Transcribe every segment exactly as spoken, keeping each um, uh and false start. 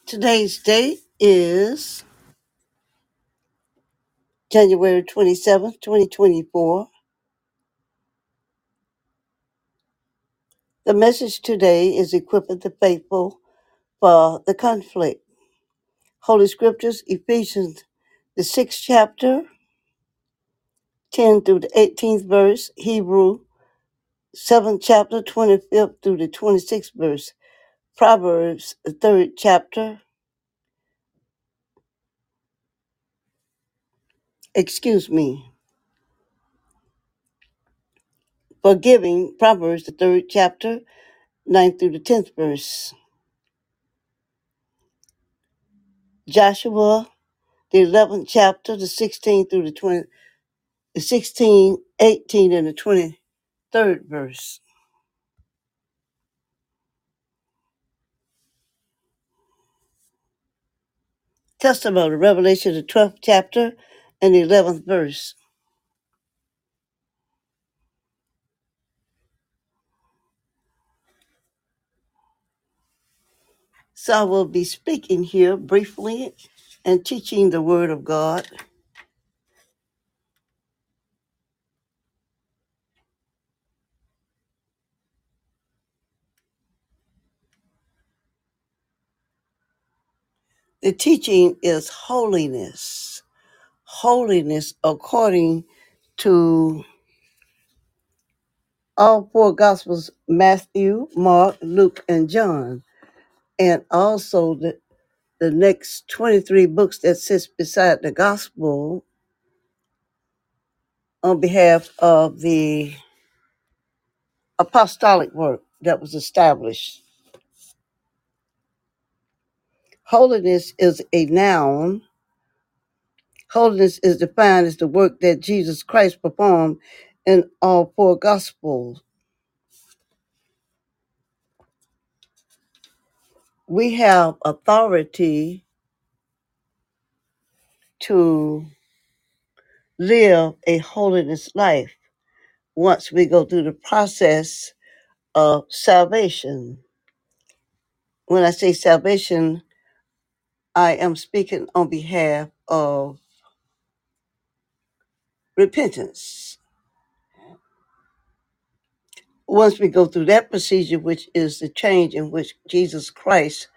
Today's date is January twenty-seventh, twenty twenty-four. The message today is equipping the faithful for the conflict. Holy Scriptures, Ephesians, the sixth chapter, ten through the eighteenth verse, Hebrew, seventh chapter, twenty-fifth through the twenty-sixth verse, Proverbs, the third chapter, excuse me, forgiving, Proverbs, the third chapter, ninth through the tenth verse, Joshua, the eleventh chapter, the sixteenth through the twenty, the sixteen, eighteen, and the twenty-third verse. Testimony, Revelation, the twelfth chapter, and the eleventh verse. So I will be speaking here briefly and teaching the Word of God. The teaching is holiness. Holiness according to all four Gospels, Matthew, Mark, Luke, and John, and also the, the next twenty-three books that sits beside the Gospel on behalf of the apostolic work that was established. Holiness is a noun. Holiness is defined as the work that Jesus Christ performed in all four Gospels. We have authority to live a holiness life once we go through the process of salvation. When I say salvation, I am speaking on behalf of repentance. Once we go through that procedure, which is the change in which Jesus Christ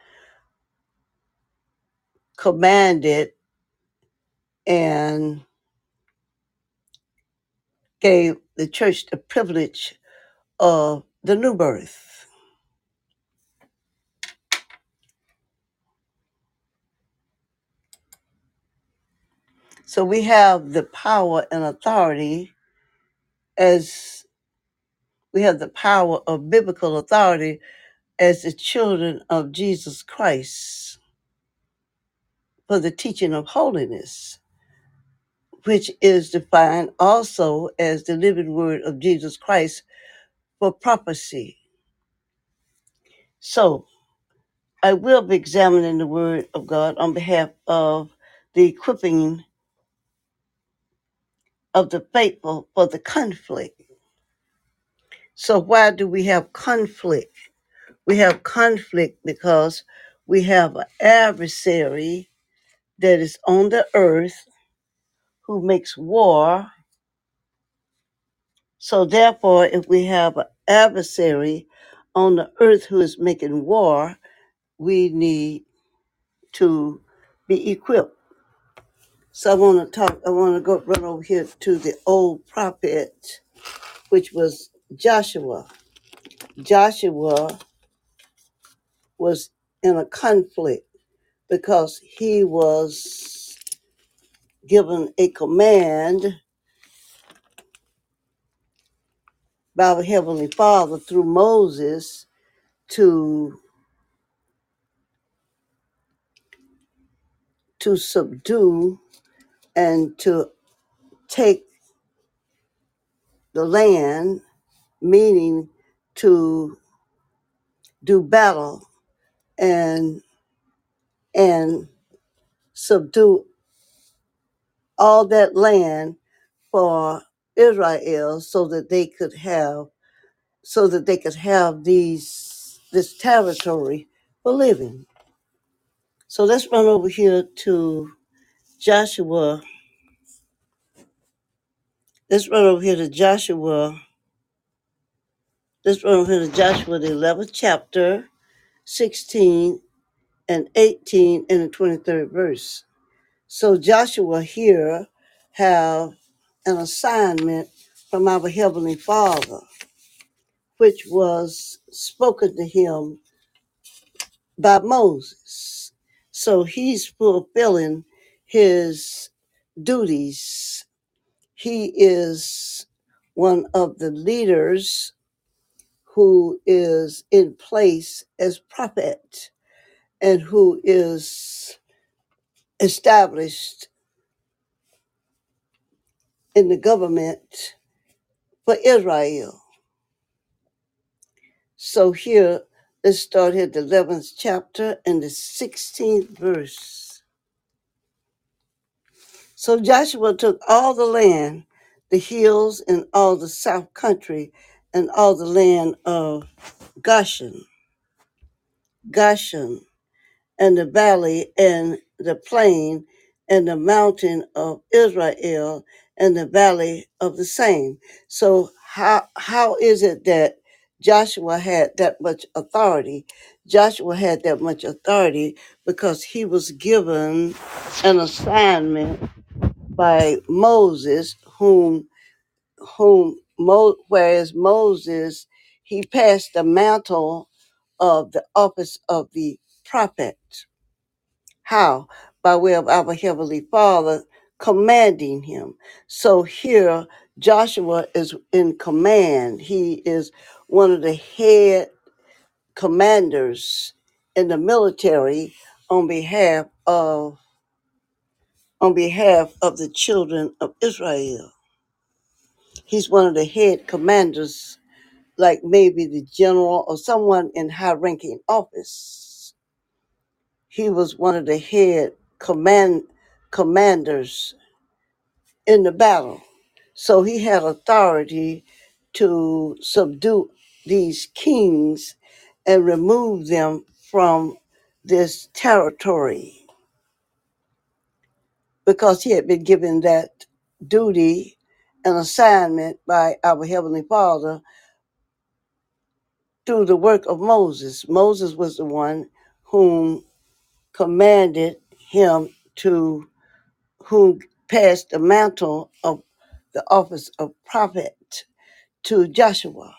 commanded and gave the church the privilege of the new birth. So we have the power and authority as we have the power of biblical authority as the children of Jesus Christ for the teaching of holiness, which is defined also as the living word of Jesus Christ for prophecy. So I will be examining the word of God on behalf of the equipping of the faithful for the conflict. So why do we have conflict? We have conflict because we have an adversary that is on the earth who makes war. So therefore, if we have an adversary on the earth who is making war, we need to be equipped. So I want to talk, I want to go run over here to the old prophet, which was Joshua. Joshua was in a conflict because he was given a command by the Heavenly Father through Moses to, to subdue and to take the land, meaning to do battle and and subdue all that land for Israel so that they could have so that they could have these this territory for living. So let's run over here to Joshua. Let's run over here to Joshua. Let's run over here to Joshua, the eleventh chapter, sixteen and eighteen, and the twenty-third verse. So Joshua here have an assignment from our Heavenly Father, which was spoken to him by Moses. So he's fulfilling his duties. He is one of the leaders who is in place as prophet and who is established in the government for Israel. So here, let's start here, the eleventh chapter and the sixteenth verse. So Joshua took all the land, the hills and all the south country, and all the land of Goshen, Goshen, and the valley and the plain and the mountain of Israel and the valley of the same. So how how is it that Joshua had that much authority? Joshua had that much authority because he was given an assignment by Moses, whom whom Mo, whereas Moses he passed the mantle of the office of the prophet. How? By way of our Heavenly Father commanding him. So here, Joshua is in command. He is one of the head commanders in the military on behalf of on behalf of the children of Israel. He's one of the head commanders, like maybe the general or someone in high ranking office. He was one of the head command commanders in the battle. So he had authority to subdue these kings and remove them from this territory because he had been given that duty and assignment by our Heavenly Father through the work of Moses. Moses was the one whom commanded him to, who passed the mantle of the office of prophet to Joshua.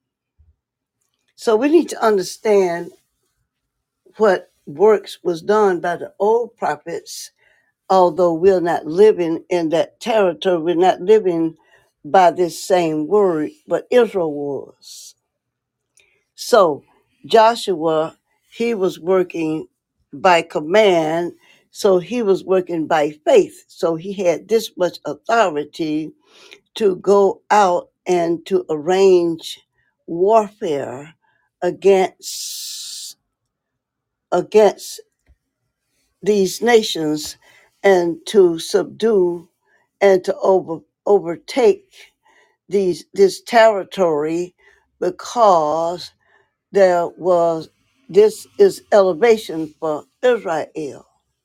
So we need to understand what works was done by the old prophets, although we're not living in that territory, we're not living by this same word, but Israel was. So Joshua, he was working by command, so he was working by faith. So he had this much authority to go out and to arrange warfare against against these nations and to subdue and to over, overtake these this territory because there was this is elevation for Israel.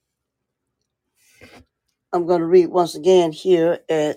I'm going to read once again here at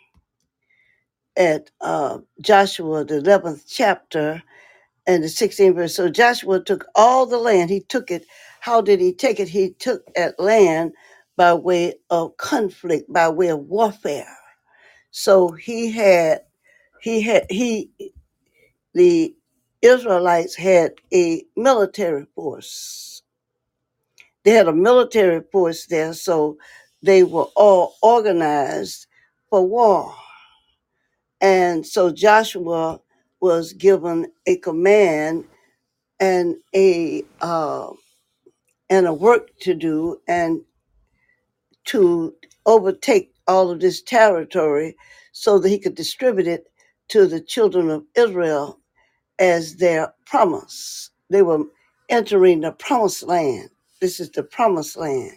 at uh, Joshua the eleventh chapter and the sixteenth verse. So Joshua took all the land. He took it. How did he take it? He took that land by way of conflict, by way of warfare. So he had, he had, he, the Israelites had a military force. They had a military force there, so they were all organized for war. And so Joshua was given a command and a uh, and a work to do and to overtake all of this territory so that he could distribute it to the children of Israel as their promise. They were entering the promised land. This is the promised land.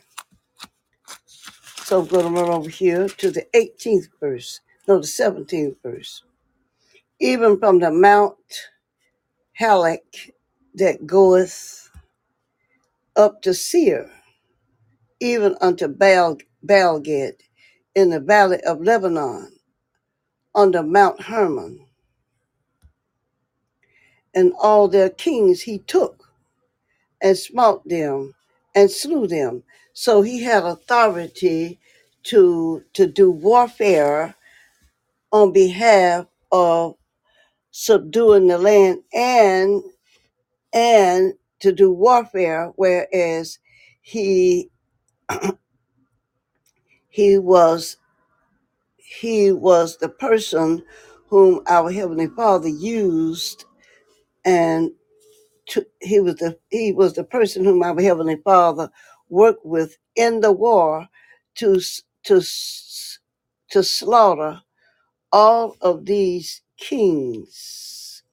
So I'm going to run over here to the eighteenth verse, no, the seventeenth verse. Even from the Mount Halak that goeth up to Seir, even unto Baal, Baalgad in the valley of Lebanon, under Mount Hermon. And all their kings he took, and smote them, and slew them. So he had authority to, to do warfare on behalf of subduing the land and and to do warfare, whereas he he was he was the person whom our Heavenly Father used, and to, he was the he was the person whom our Heavenly Father worked with in the war to to to slaughter all of these kings.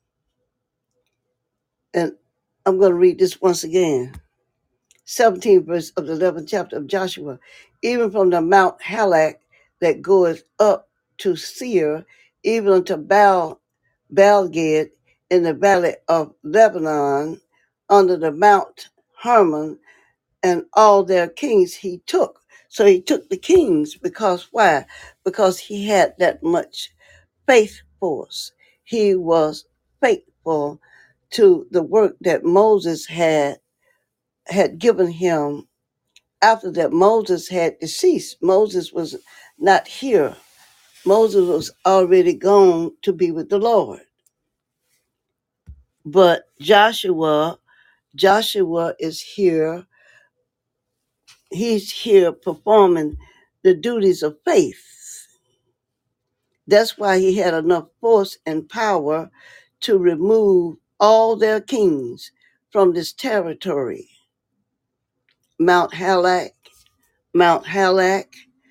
And I'm going to read this once again. seventeenth verse of the eleventh chapter of Joshua. Even from the Mount Halak that goeth up to Seir, even unto Baal, Baalgad in the valley of Lebanon, under the Mount Hermon, and all their kings he took. So he took the kings because why? Because he had that much faith force. He was faithful to the work that Moses had had given him. After that, Moses had deceased. Moses was not here. Moses was already gone to be with the Lord. But Joshua, Joshua is here. He's here performing the duties of faith. That's why he had enough force and power to remove all their kings from this territory. Mount Halak, Mount Halak,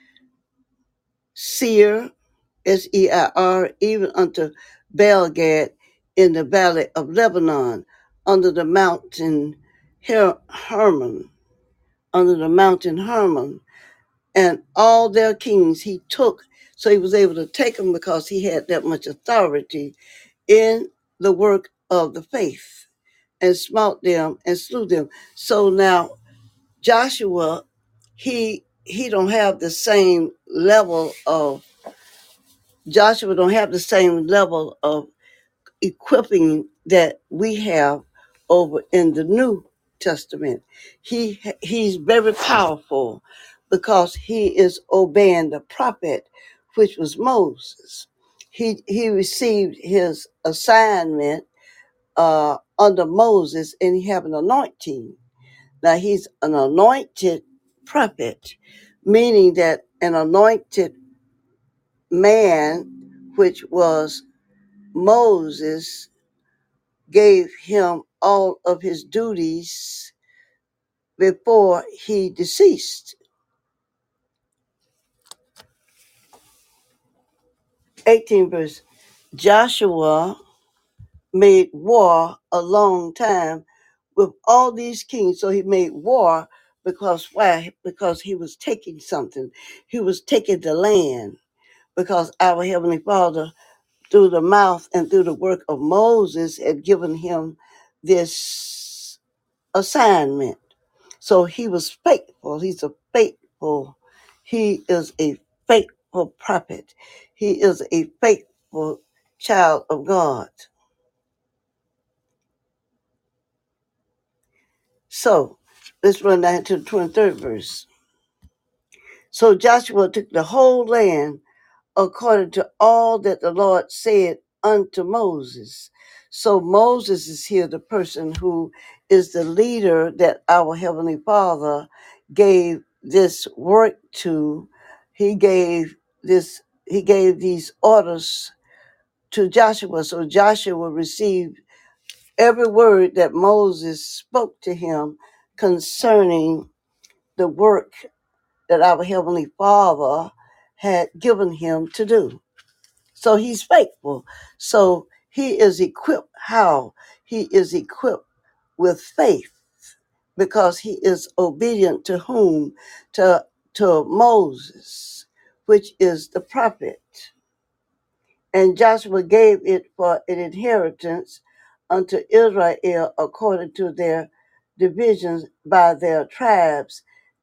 Seir, S E I R, even unto Baalgad in the valley of Lebanon, under the mountain Her- Hermon, under the mountain Hermon, and all their kings he took. So he was able to take them because he had that much authority in the work of the faith, and smote them and slew them. So now Joshua, he he don't have the same level of Joshua don't have the same level of equipping that we have over in the New Testament. He he's very powerful because he is obeying the prophet, which was Moses. He he received his assignment uh, under Moses, and he have an anointing. Now he's an anointed prophet, meaning that an anointed man, which was Moses, gave him all of his duties before he deceased. eighteenth verse. Joshua made war a long time with all these kings. So he made war because why? Because he was taking something. He was taking the land because our Heavenly Father, through the mouth and through the work of Moses, had given him this assignment. So he was faithful. He's a faithful. He is a faithful prophet. He is a faithful child of God. So let's run down to the twenty-third verse. So Joshua took the whole land according to all that the Lord said unto Moses. So Moses is here, the person who is the leader that our Heavenly Father gave this work to. He gave this, he gave these orders to Joshua. So Joshua received every word that Moses spoke to him concerning the work that our Heavenly Father had given him to do. So he's faithful. So he is equipped. How? He is equipped with faith because he is obedient to whom? To, to Moses, which is the prophet. And Joshua gave it for an inheritance unto Israel according to their divisions by their tribes.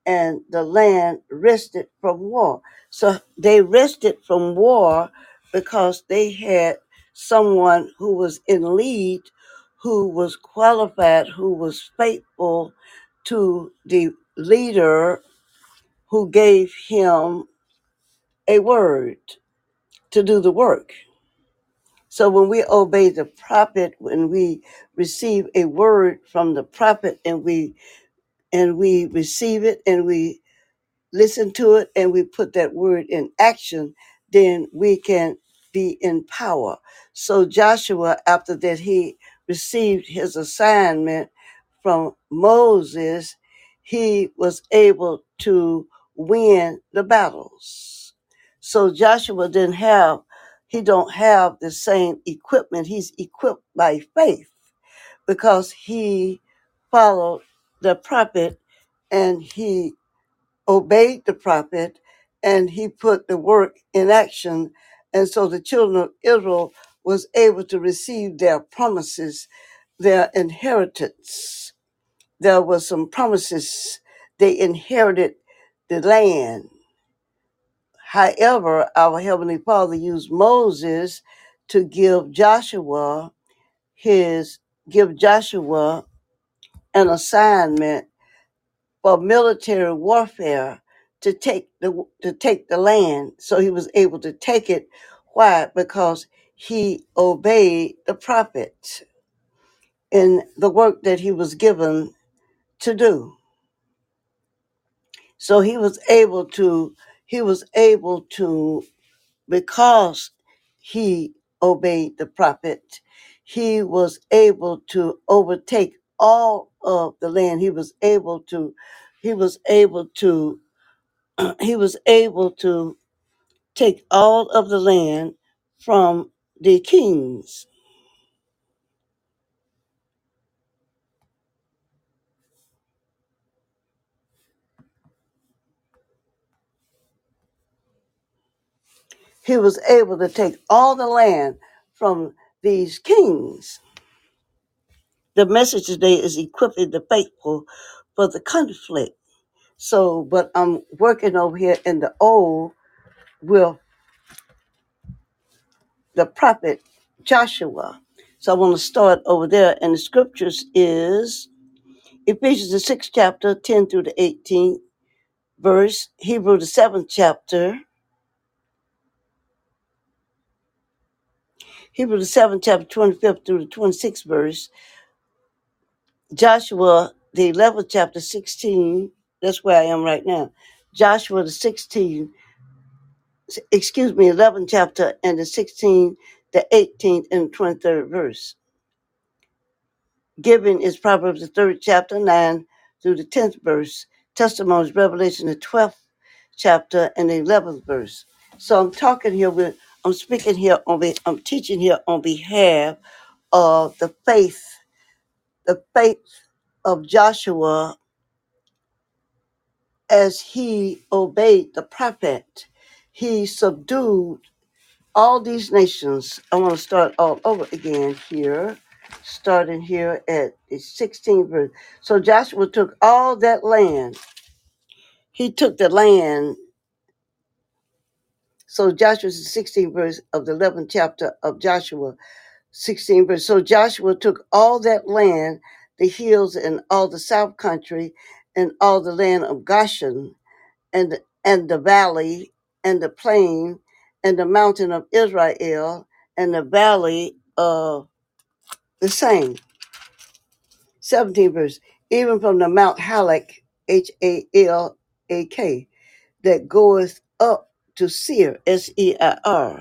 and the land rested from war. So they rested from war because they had someone who was in lead, who was qualified, who was faithful to the leader who gave him a word to do the work. So when we obey the prophet, when we receive a word from the prophet and we and we receive it and we listen to it and we put that word in action, then we can be in power. So Joshua, after that, he received his assignment from Moses, he was able to win the battles. So Joshua didn't have, he don't have the same equipment. He's equipped by faith because he followed the prophet and he obeyed the prophet and he put the work in action. And so the children of Israel was able to receive their promises, their inheritance. There were some promises. They inherited the land. However, our Heavenly Father used Moses to give Joshua his give Joshua an assignment for military warfare to take the to take the land. So he was able to take it. Why? Because he obeyed the prophet in the work that he was given to do. So he was able to he was able to because he obeyed the prophet, he was able to overtake all of the land. He was able to he was able to he was able to take all of the land from the kings. He was able to take all the land from these kings. The message today is equipping the faithful for the conflict. So, but I'm working over here in the old with the prophet Joshua. So I want to start over there. And the scriptures is Ephesians the sixth chapter, ten through the eighteenth verse, Hebrew the seventh chapter, Hebrew the seventh chapter, twenty-fifth through the twenty-sixth verse, Joshua the eleventh chapter, sixteen, that's where I am right now. Joshua the sixteenth, excuse me, eleventh chapter and the sixteenth, the eighteenth, and twenty-third verse. Given is Proverbs the third chapter, nine through the tenth verse. Testimonies, Revelation the twelfth chapter and the eleventh verse. So I'm talking here with, I'm speaking here on, be, I'm teaching here on behalf of the faith, the faith of Joshua as he obeyed the prophet. He subdued all these nations. I want to start all over again here, starting here at the sixteenth verse. So Joshua took all that land. He took the land. So Joshua is the sixteenth verse of the eleventh chapter of Joshua, sixteen verse. So Joshua took all that land, the hills and all the south country, and all the land of Goshen, and and the valley, and the plain, and the mountain of Israel, and the valley of the same. seventeenth verse. Even from the Mount Halak, H A L A K, that goeth up to Seir, S E I R.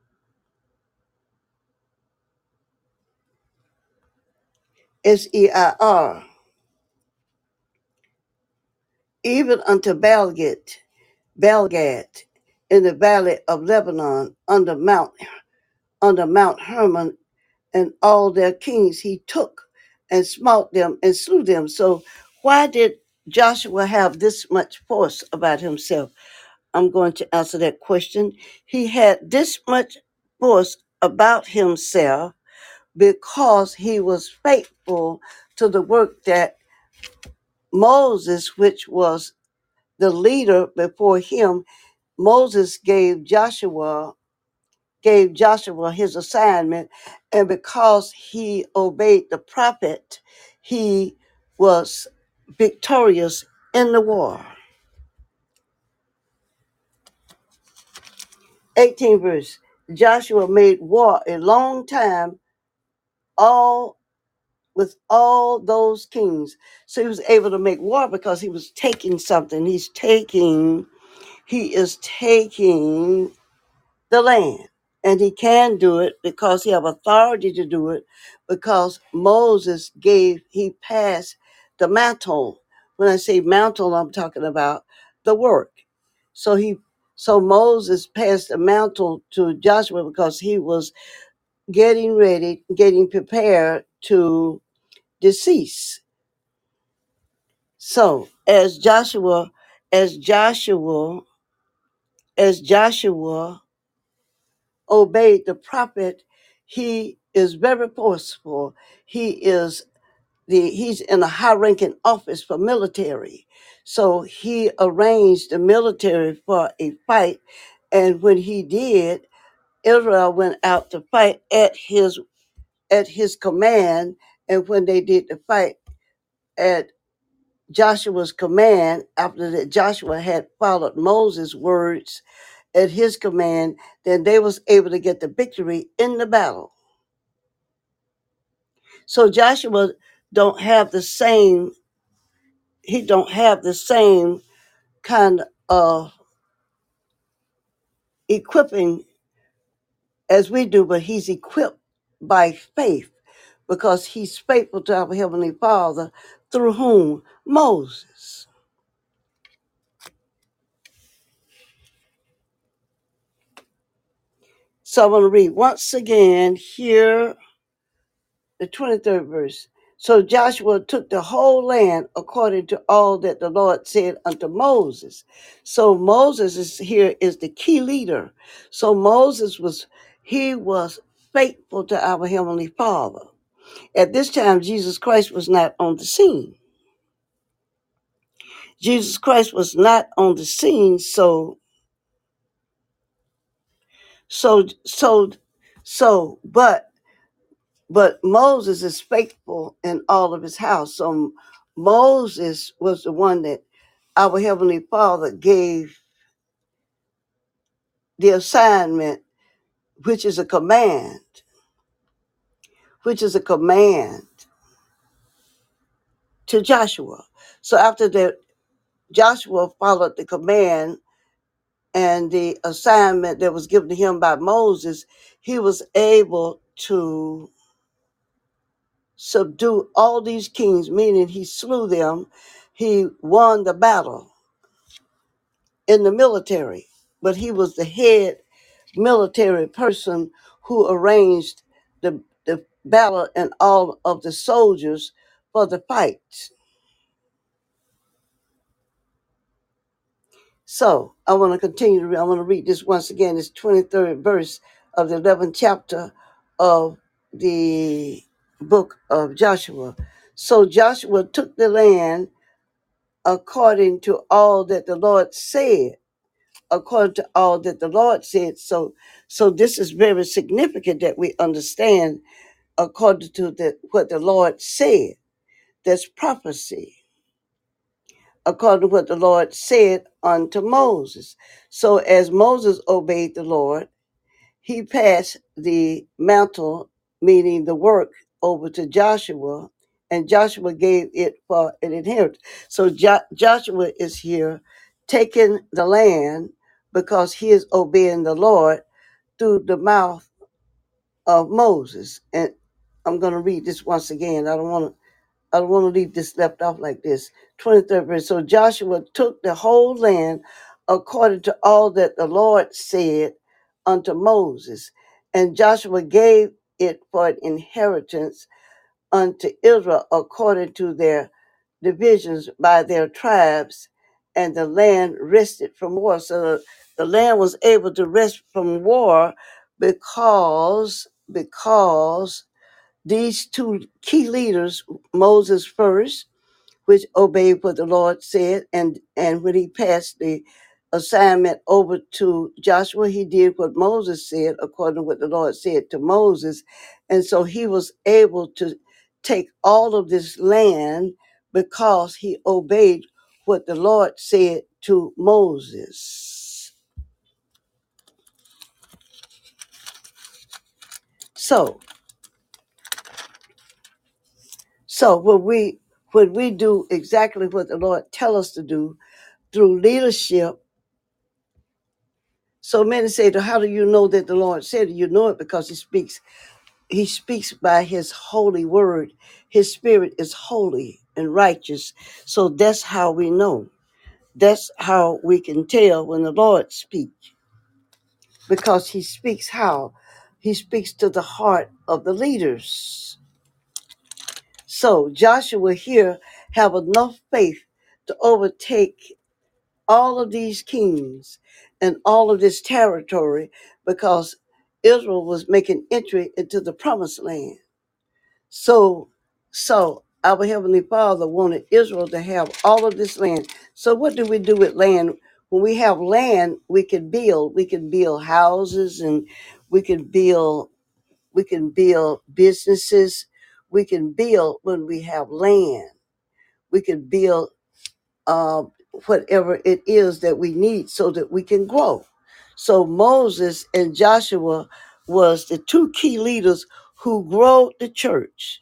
S E I R. Even unto Balgad, Balgad, in the valley of Lebanon, under Mount under Mount Hermon, and all their kings he took and smote them and slew them. So why did Joshua have this much force about himself? I'm going to answer that question. He had this much force about himself because he was faithful to the work that Moses, which was the leader before him, Moses gave Joshua gave Joshua his assignment, and because he obeyed the prophet, he was victorious in the war. eighteenth verse. Joshua made war a long time all with all those kings. So he was able to make war because he was taking something. He's taking, he is taking the land. And he can do it because he have authority to do it, because Moses gave, he passed the mantle. When I say mantle, I'm talking about the work. So he, so Moses passed the mantle to Joshua because he was getting ready, getting prepared to decease. So as Joshua, as Joshua, as Joshua obeyed the prophet, he is very forceful. He is the he's in a high-ranking office for military. So he arranged the military for a fight. And when he did, Israel went out to fight at his at his command. And when they did the fight at Joshua's command, after that Joshua had followed Moses' words at his command, then they was able to get the victory in the battle. So Joshua don't have the same, he don't have the same kind of equipping as we do, but he's equipped by faith because he's faithful to our Heavenly Father, through whom? Moses. So I'm going to read once again here the twenty-third verse. So Joshua took the whole land according to all that the Lord said unto Moses. So Moses is here is the key leader. So Moses was, he was faithful to our Heavenly Father. At this time, Jesus Christ was not on the scene. Jesus Christ was not on the scene, so, so, so, so, but But Moses is faithful in all of his house. So Moses was the one that our Heavenly Father gave the assignment, which is a command, which is a command to Joshua. So after that, Joshua followed the command and the assignment that was given to him by Moses, he was able to subdue all these kings, meaning he slew them. He won the battle in the military, but he was the head military person who arranged the, the battle and all of the soldiers for the fight. So I want to continue to read. I want to read this once again. It's twenty-third verse of the eleventh chapter of the book of Joshua. So Joshua took the land according to all that the Lord said according to all that the Lord said. So, so this is very significant that we understand according to the, what the Lord said. That's prophecy, according to what the Lord said unto Moses. So as Moses obeyed the Lord, he passed the mantle, meaning the work, over to Joshua, and Joshua gave it for an inheritance. So jo- Joshua is here taking the land because he is obeying the Lord through the mouth of Moses. And I'm going to read this once again. I don't want to. I don't want to leave this left off like this. twenty-third verse. So Joshua took the whole land according to all that the Lord said unto Moses. And Joshua gave it for an inheritance unto Israel according to their divisions by their tribes. And the land rested from war. So the, the land was able to rest from war because, because these two key leaders, Moses first, which obeyed what the Lord said. And, and when he passed the assignment over to Joshua, he did what Moses said, according to what the Lord said to Moses. And so he was able to take all of this land because he obeyed what the Lord said to Moses. So, so when we when we do exactly what the Lord tell us to do through leadership, so many say, how do you know that the Lord said it? You know it because he speaks. He speaks by his holy word. His spirit is holy and righteous. So that's how we know. That's how we can tell when the Lord speaks. Because he speaks how? He speaks to the heart of the leaders. So Joshua here have enough faith to overtake all of these kings and all of this territory because Israel was making entry into the promised land. So, so our Heavenly Father wanted Israel to have all of this land. So what do we do with land? When we have land, we can build. We can build houses and we can build we can build businesses. We can build when we have land. We can build uh, whatever it is that we need so that we can grow. So Moses and Joshua was the two key leaders who grew the church.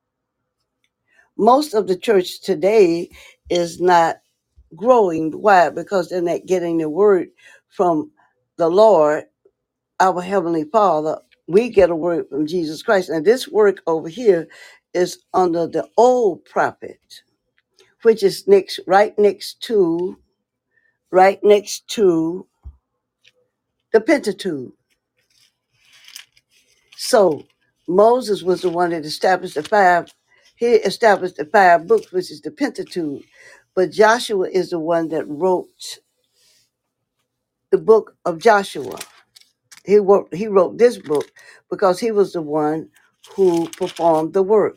Most of the church today is not growing. Why? Because they're not getting the word from the Lord, our Heavenly Father. We get a word from Jesus Christ. And this work over here is under the old prophet, which is next, right next to, right next to the Pentateuch. So Moses was the one that established the five, he established the five books, which is the Pentateuch. But Joshua is the one that wrote the book of Joshua. He wrote, he wrote this book because he was the one who performed the work.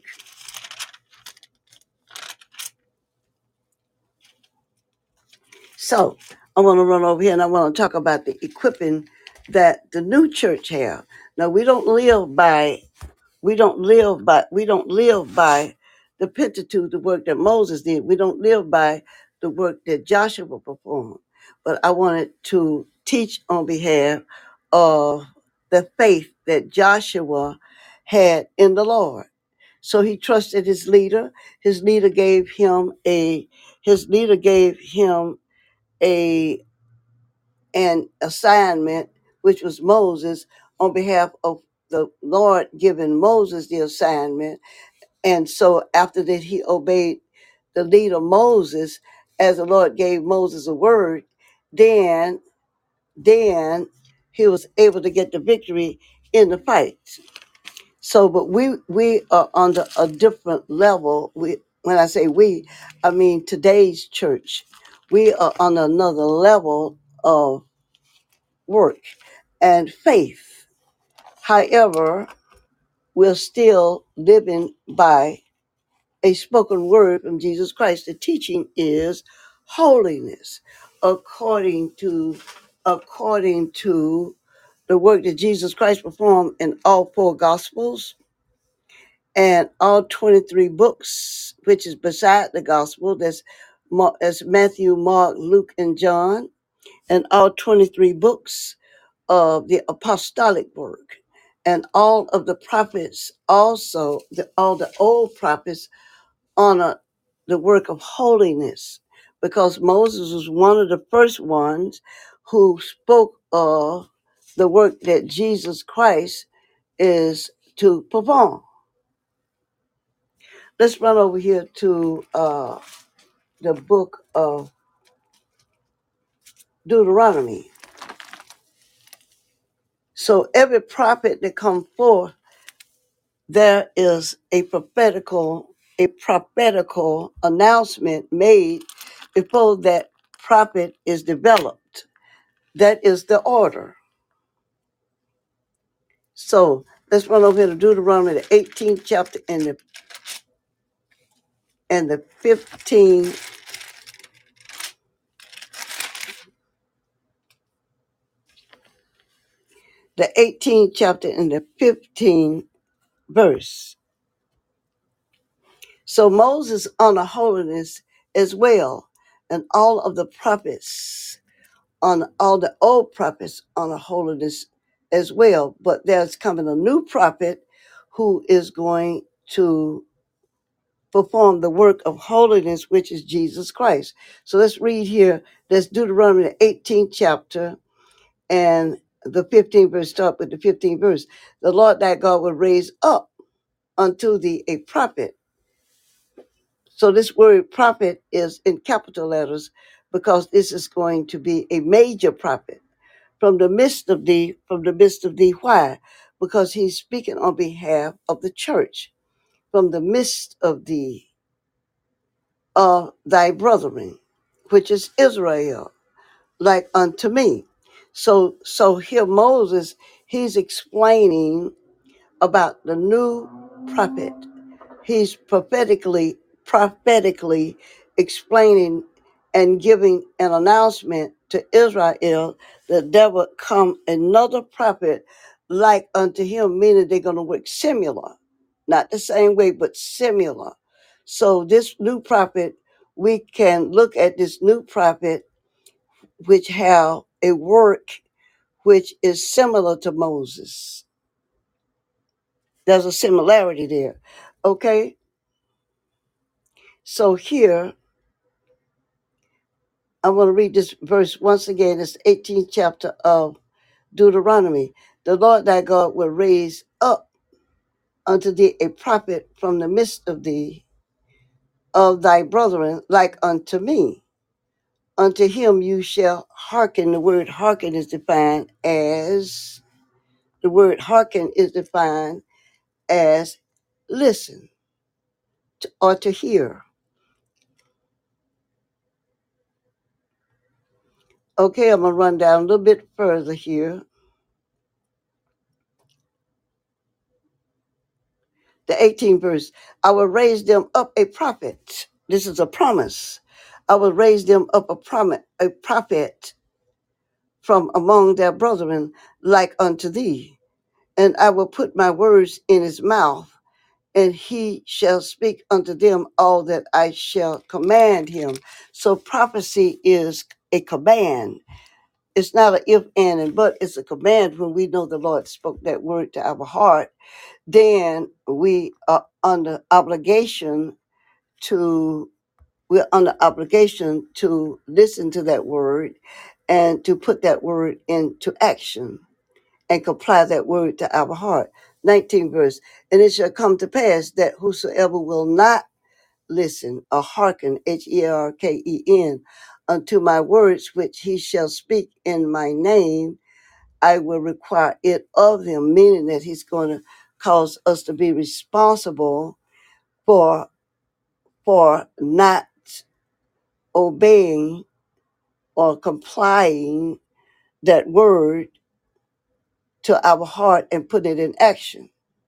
So I want to run over here and I want to talk about the equipping that the new church have. Now we don't live by we don't live by we don't live by the Pentateuch, the work that Moses did. We don't live by the work that Joshua performed. But I wanted to teach on behalf of the faith that Joshua had in the Lord. So he trusted his leader. His leader gave him a his leader gave him a an assignment, which was Moses, on behalf of the Lord giving Moses the assignment. And so after that, he obeyed the leader Moses as the Lord gave Moses a word. Then, then he was able to get the victory in the fight. So, but we we are under a different level. We, when I say we, I mean today's church. We are on another level of work and faith. However, we're still living by a spoken word from Jesus Christ. The teaching is holiness according to according to the work that Jesus Christ performed in all four gospels and all twenty-three books, which is beside the gospel. That's, Ma- that's Matthew, Mark, Luke, and John, and all twenty-three books of the apostolic work. And all of the prophets also, the, all the old prophets honor the work of holiness because Moses was one of the first ones who spoke of the work that Jesus Christ is to perform. Let's run over here to uh, the book of Deuteronomy. So every prophet that comes forth, there is a prophetical a prophetical announcement made before that prophet is developed. That is the order. So let's run over here to Deuteronomy, the eighteenth chapter and the and the fifteen, the eighteenth chapter and the fifteenth verse. So Moses honor holiness as well, and all of the prophets on all the old prophets honor holiness as well. But there's coming a new prophet who is going to perform the work of holiness, which is Jesus Christ. So let's read here. That's Deuteronomy, the eighteenth chapter, and the fifteenth verse. Start with the fifteenth verse. The Lord thy God will raise up unto thee a prophet. So this word prophet is in capital letters because this is going to be a major prophet from the midst of thee, from the midst of thee. Why? Because he's speaking on behalf of the church. From the midst of thee, of thy brethren, which is Israel, like unto me. So so here Moses, he's explaining about the new prophet. He's prophetically prophetically explaining and giving an announcement to Israel that there would come another prophet like unto him, meaning they're going to work similar, not the same way, but similar. So this new prophet, we can look at this new prophet which have a work which is similar to Moses. There's a similarity there. Okay, so here I want to read this verse once again. It's the eighteenth chapter of Deuteronomy. The Lord thy God will raise up unto thee a prophet from the midst of thee, of thy brethren, like unto me. Unto him you shall hearken. The word hearken is defined as, the word hearken is defined as listen to, or to hear. Okay, I'm going to run down a little bit further here. The eighteenth verse, I will raise them up a prophet. This is a promise. I will raise them up a prophet, a prophet from among their brethren, like unto thee. And I will put my words in his mouth, and he shall speak unto them all that I shall command him. So prophecy is a command. It's not an if, and, and but. It's a command. When we know the Lord spoke that word to our heart, then we are under obligation to we're under obligation to listen to that word and to put that word into action and comply that word to our heart. nineteenth verse, and it shall come to pass that whosoever will not listen or hearken, H E R K E N, unto my words which he shall speak in my name, I will require it of him, meaning that he's going to cause us to be responsible for for not obeying or complying that word to our heart and put it in action.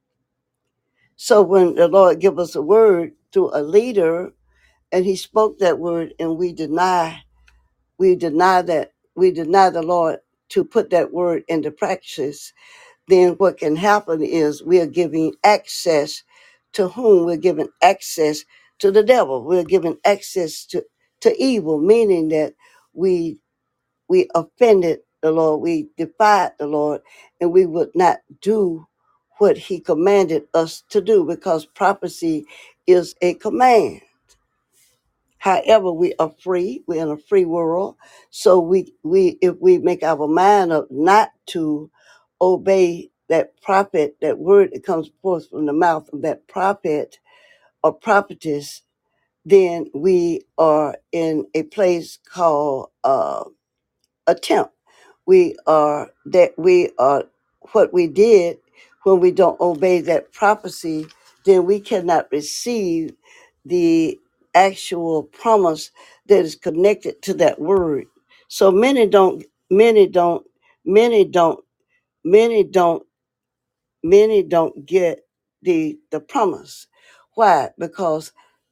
So when the Lord give us a word through a leader and he spoke that word and we deny, we deny that, we deny the Lord to put that word into practice, then what can happen is we are giving access to whom? We're giving access to the devil. We're giving access to, to evil, meaning that we we offended the Lord, we defied the Lord, and we would not do what he commanded us to do because prophecy is a command. However, we are free. We're in a free world. So we, we if we make our mind up not to obey that prophet, that word that comes forth from the mouth of that prophet or prophetess, then we are in a place called uh, attempt. We are that we are what we did when we don't obey that prophecy, then we cannot receive the actual promise that is connected to that word. So many don't, many don't, many don't, many don't, many don't get the the promise. Why? Because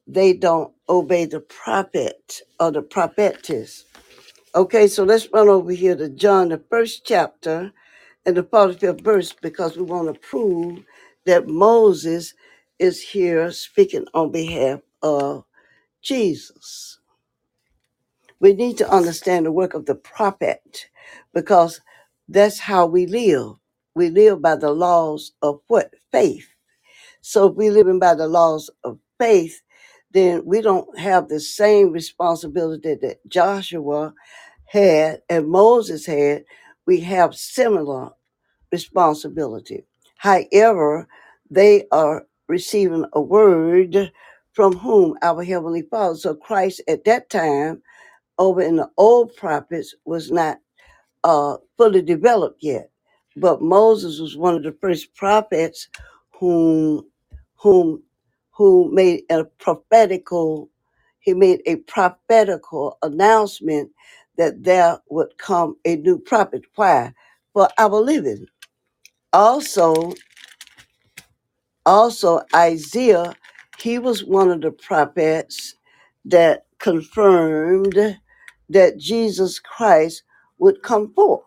they don't obey the prophet or the prophetess. Okay, so let's run over here to John, the first chapter and the forty-fifth verse, because we want to prove that Moses is here speaking on behalf of Jesus. We need to understand the work of the prophet because that's how we live. We live by the laws of what? Faith. So if we're living by the laws of faith, then we don't have the same responsibility that Joshua had and Moses had. We have similar responsibility. However, they are receiving a word from whom? Our Heavenly Father. So Christ at that time, over in the old prophets, was not uh, fully developed yet. But Moses was one of the first prophets whom whom who made a prophetical he made a prophetical announcement that there would come a new prophet. Why? For our living. Also, also Isaiah, he was one of the prophets that confirmed that Jesus Christ would come forth.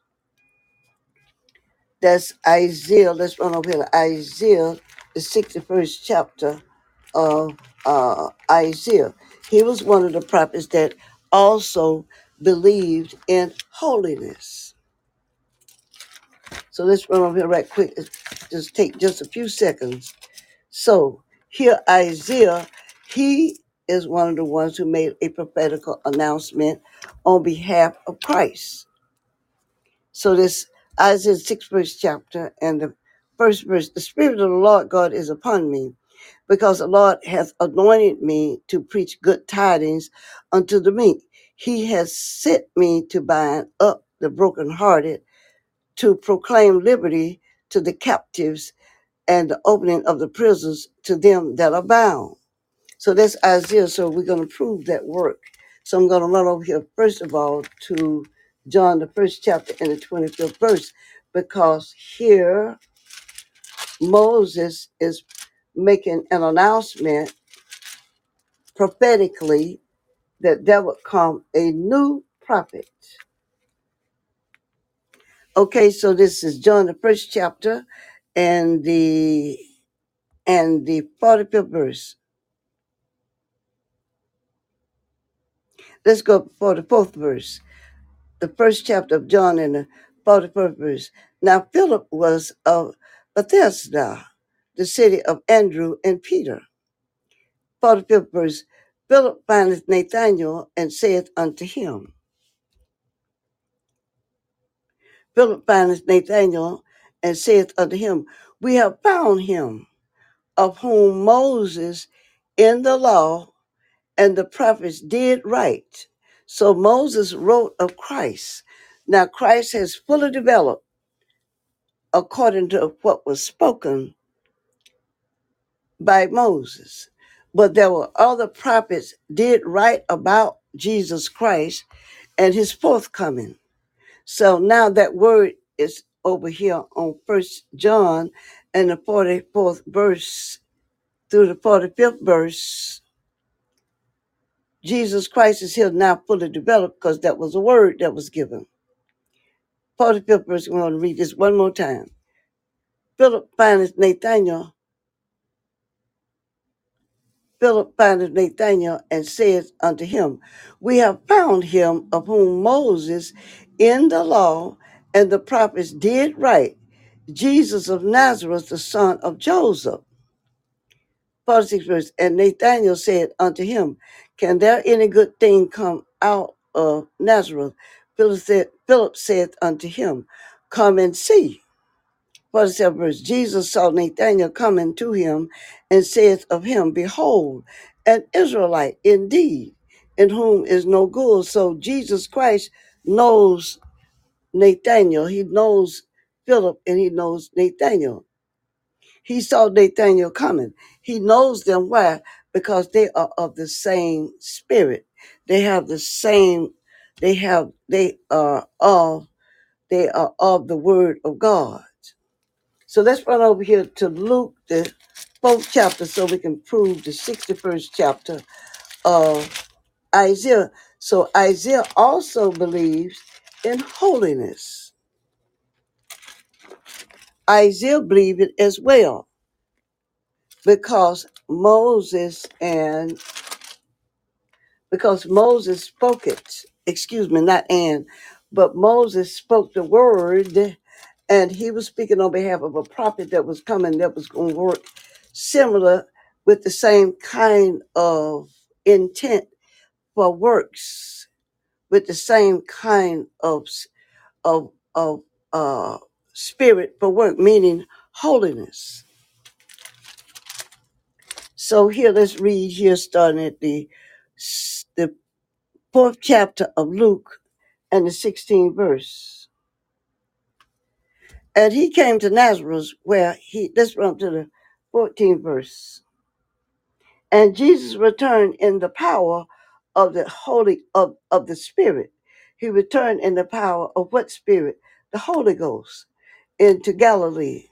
That's Isaiah. Let's run over here to Isaiah, the sixty-first chapter of uh, Isaiah. He was one of the prophets that also believed in holiness. So let's run over here right quick. It's just take just a few seconds. So here Isaiah, he is one of the ones who made a prophetical announcement on behalf of Christ. So this Isaiah six verse chapter and the first verse, the Spirit of the Lord God is upon me, because the Lord hath anointed me to preach good tidings unto the meek. He has sent me to bind up the brokenhearted, to proclaim liberty to the captives, and the opening of the prisons to them that are bound. So that's Isaiah. So we're going to prove that work. So I'm going to run over here, first of all, to John, the first chapter and the twenty-fifth verse, because here Moses is making an announcement prophetically that there would come a new prophet. Okay, so this is John, the first chapter and the and the forty-fifth verse. Let's go for the fourth verse. The first chapter of John and the forty-first verse. Now Philip was of Bethsaida, the city of Andrew and Peter. forty-fifth verse. Philip findeth Nathanael and saith unto him. Philip findeth Nathanael and saith unto him, We have found him, of whom Moses in the law and the prophets did write. So Moses wrote of Christ. Now Christ has fully developed according to what was spoken by Moses. But there were other prophets did write about Jesus Christ and his forthcoming. So now that word is over here on First John and the forty-fourth verse through the forty-fifth verse. Jesus Christ is here now fully developed because that was a word that was given. forty-fifth verse, we're going to read this one more time. Philip findeth Nathanael Philip findeth Nathanael and saith unto him, We have found him of whom Moses in the law and the prophets did write, Jesus of Nazareth, the son of Joseph. forty-sixth verse, and Nathanael said unto him, Can there any good thing come out of Nazareth? Philip said, Philip said unto him, Come and see. forty-seventh verse, Jesus saw Nathanael coming to him and saith of him, Behold, an Israelite indeed, in whom is no guile. So Jesus Christ knows Nathanael. He knows Philip and he knows Nathanael. He saw Nathanael coming. He knows them. Why? Because they are of the same spirit. They have the same, they have, they are of, they are of the word of God. So let's run over here to Luke, the both chapters so we can prove the sixty-first chapter of Isaiah. So Isaiah also believes in holiness. Isaiah believed it as well because Moses and because Moses spoke it. Excuse me, not and, but Moses spoke the word, and he was speaking on behalf of a prophet that was coming that was going to work similar with the same kind of intent for works, with the same kind of of of uh, spirit for work, meaning holiness. So here, let's read here, starting at the the fourth chapter of Luke and the sixteenth verse. And he came to Nazareth, where he, let's run to the fourteenth verse. And Jesus returned in the power of the Holy, of, of the Spirit. He returned in the power of what Spirit? The Holy Ghost into Galilee.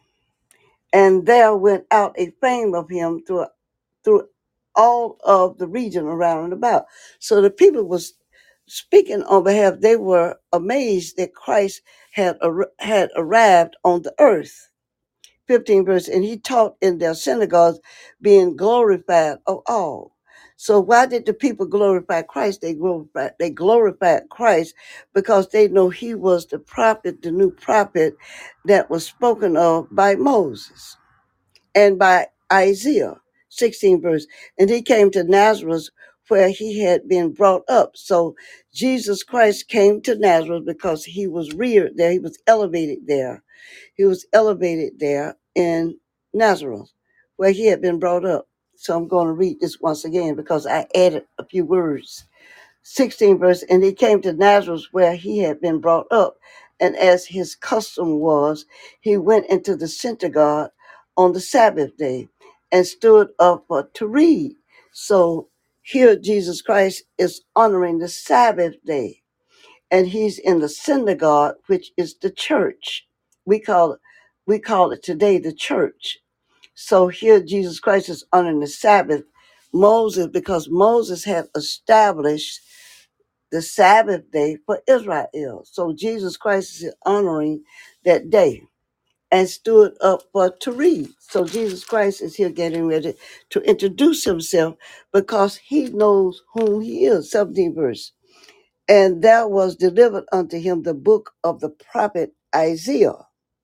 And there went out a fame of him through, through all of the region around and about. So the people was speaking on behalf, they were amazed that Christ had, ar- had arrived on the earth. fifteen verse, and he taught in their synagogues, being glorified of all. So why did the people glorify Christ? They glorified, they glorified Christ because they know he was the prophet, the new prophet that was spoken of by Moses and by Isaiah. sixteen verse. And he came to Nazareth where he had been brought up. So Jesus Christ came to Nazareth because he was reared there. He was elevated there. He was elevated there in Nazareth where he had been brought up. So I'm going to read this once again because I added a few words. sixteen verse, and he came to Nazareth where he had been brought up. And as his custom was, he went into the synagogue on the Sabbath day and stood up uh, to read. So here Jesus Christ is honoring the Sabbath day, and he's in the synagogue, which is the church. We call it, we call it today the church. So here Jesus Christ is honoring the Sabbath. Moses, because Moses had established the Sabbath day for Israel. So Jesus Christ is honoring that day and stood up for to read. So Jesus Christ is here getting ready to introduce himself because he knows whom he is. seventeenth verse. And there was delivered unto him the book of the prophet Isaiah.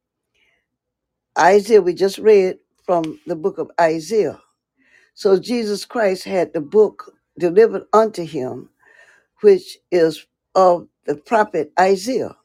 Isaiah, we just read from the book of Isaiah. So Jesus Christ had the book delivered unto him, which is of the prophet Isaiah.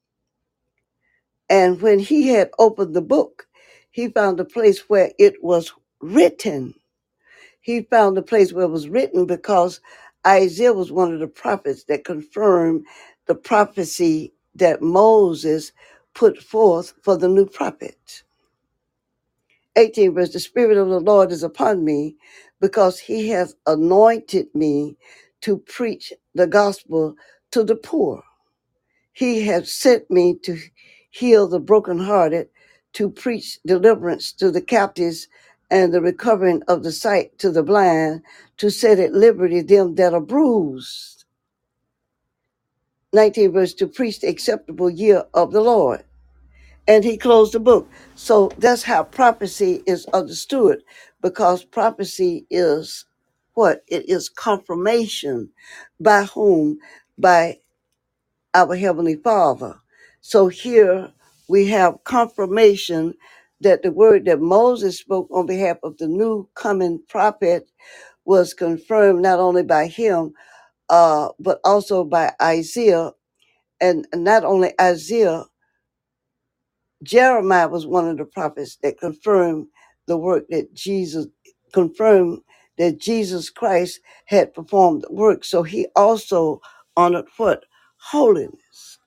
And when he had opened the book, he found a place where it was written. He found a place where it was written because Isaiah was one of the prophets that confirmed the prophecy that Moses put forth for the new prophet. eighteen verse, the Spirit of the Lord is upon me because he has anointed me to preach the gospel to the poor. He has sent me to heal the brokenhearted, to preach deliverance to the captives and the recovering of the sight to the blind, to set at liberty them that are bruised. nineteen verse, to preach the acceptable year of the Lord. And he closed the book. So that's how prophecy is understood, because prophecy is what? It is confirmation. By whom? By our Heavenly Father. So here we have confirmation that the word that Moses spoke on behalf of the new coming prophet was confirmed not only by him, uh, but also by Isaiah. And not only Isaiah, Jeremiah was one of the prophets that confirmed the work that Jesus confirmed that Jesus Christ had performed the work. So he also honored what? Holiness.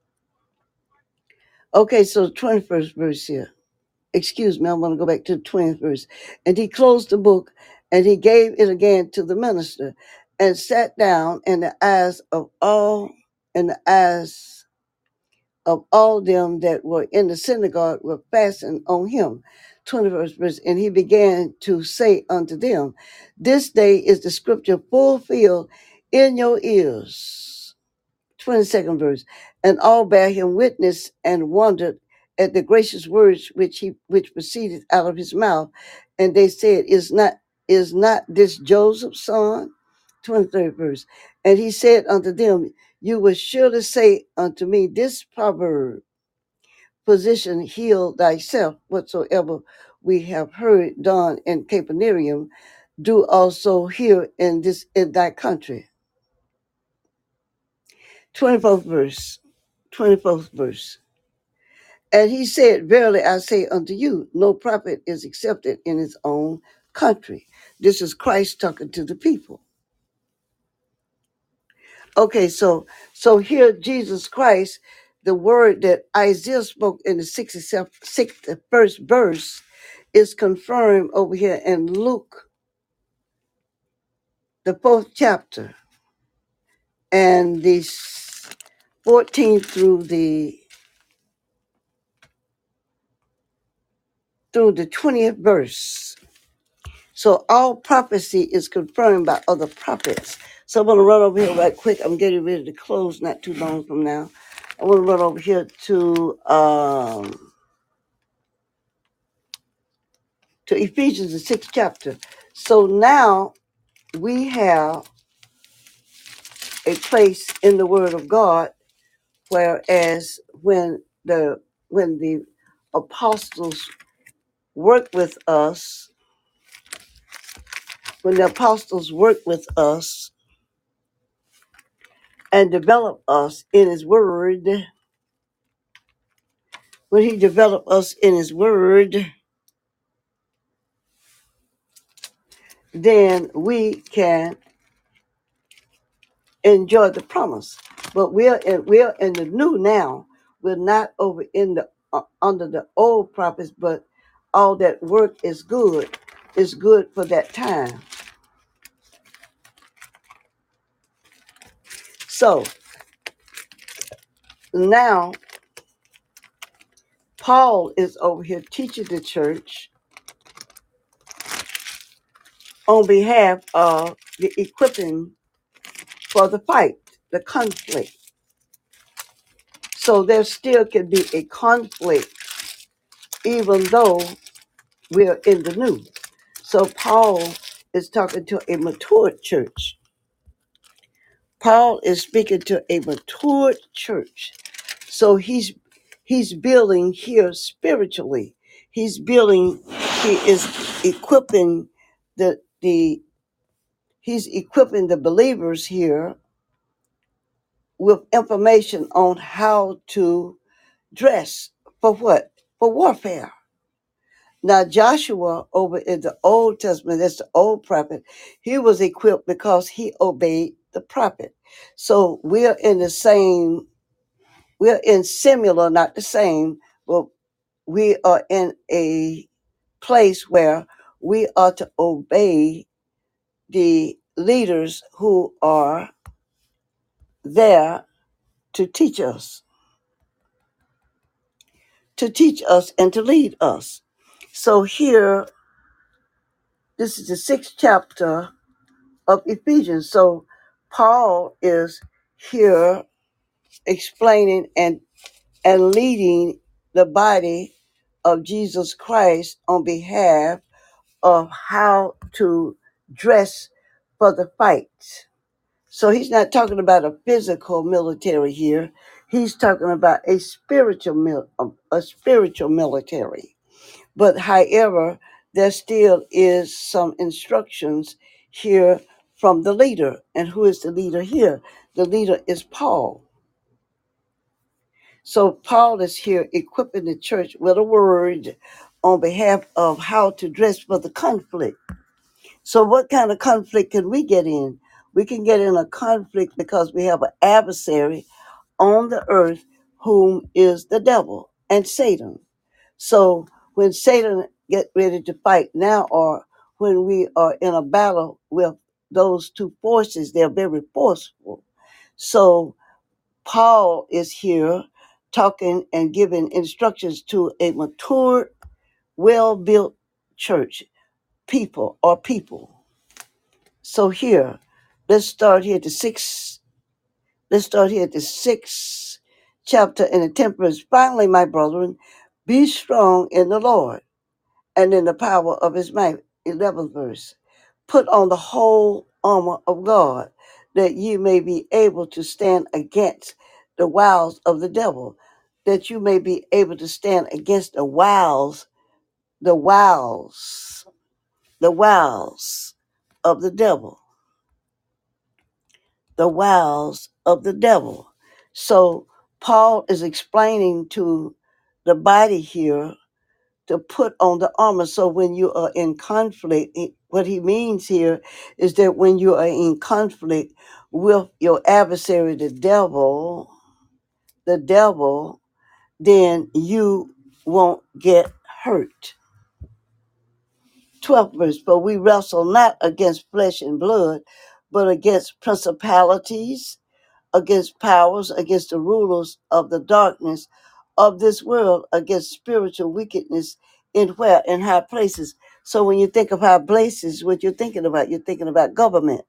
Okay, so twenty-first verse here. Excuse me, I want to go back to the twentieth verse. And he closed the book and he gave it again to the minister and sat down, and the eyes of all and the eyes of all them that were in the synagogue were fastened on him. twenty-first verse, and he began to say unto them, this day is the scripture fulfilled in your ears. twenty-second verse, and all bare him witness and wondered at the gracious words which he which proceeded out of his mouth, and they said, is not is not this Joseph's son? twenty-third verse, and he said unto them, you will surely say unto me this proverb, physician, heal thyself. Whatsoever we have heard done in Capernaum, do also here in this in thy country. twenty-fourth verse. twenty-fourth verse. And he said, verily I say unto you, no prophet is accepted in his own country. This is Christ talking to the people. Okay, so so here Jesus Christ, the word that Isaiah spoke in the sixty-first verse is confirmed over here in Luke, the fourth chapter, and the fourteenth through the through the twentieth verse. So all prophecy is confirmed by other prophets. So I'm going to run over here right quick. I'm getting ready to close not too long from now. I want to run over here to um, to Ephesians, the sixth chapter. So now we have a place in the Word of God, whereas when the when the apostles work with us, when the apostles work with us and develop us in His Word, when He developed us in His Word, then we can enjoy the promise. But we're in, we're in the new now. We're not over in the uh, under the old prophets, but all that work is good. Is good for that time. So now Paul is over here teaching the church on behalf of the equipping for the fight, the conflict. So there still can be a conflict even though we're in the new. So Paul is talking to a mature church. Paul is speaking to a mature church. So he's he's building here spiritually. He's building, he is equipping the the he's equipping the believers here with information on how to dress for what? For warfare. Now, Joshua over in the Old Testament, that's the old prophet, he was equipped because he obeyed the prophet. So we're in the same, we're in similar, not the same, but we are in a place where we are to obey the leaders who are there to teach us, to teach us and to lead us. So here, this is the sixth chapter of Ephesians. So Paul is here explaining and, and leading the body of Jesus Christ on behalf of how to dress for the fight. So he's not talking about a physical military here. He's talking about a spiritual mil- a spiritual military. But however, there still is some instructions here from the leader. And who is the leader here? The leader is Paul. So Paul is here equipping the church with a word on behalf of how to dress for the conflict. So what kind of conflict can we get in? We can get in a conflict because we have an adversary on the earth whom is the devil and Satan. So when Satan get ready to fight now, or when we are in a battle with those two forces, they're very forceful. So Paul is here talking and giving instructions to a mature well built church, people or people. So here, let's start here at the sixth, let's start here at the sixth chapter in the tenth verse. Finally, my brethren, be strong in the Lord and in the power of his might. eleventh verse. Put on the whole armor of God, that you may be able to stand against the wiles of the devil, that you may be able to stand against the wiles, the wiles, the wiles of the devil, the wiles of the devil. So Paul is explaining to the body here to put on the armor. So when you are in conflict, it- what he means here is that when you are in conflict with your adversary, the devil, the devil, then you won't get hurt. twelfth verse, but we wrestle not against flesh and blood, but against principalities, against powers, against the rulers of the darkness of this world, against spiritual wickedness in where? In high places. So when you think of high places, what you're thinking about, you're thinking about government.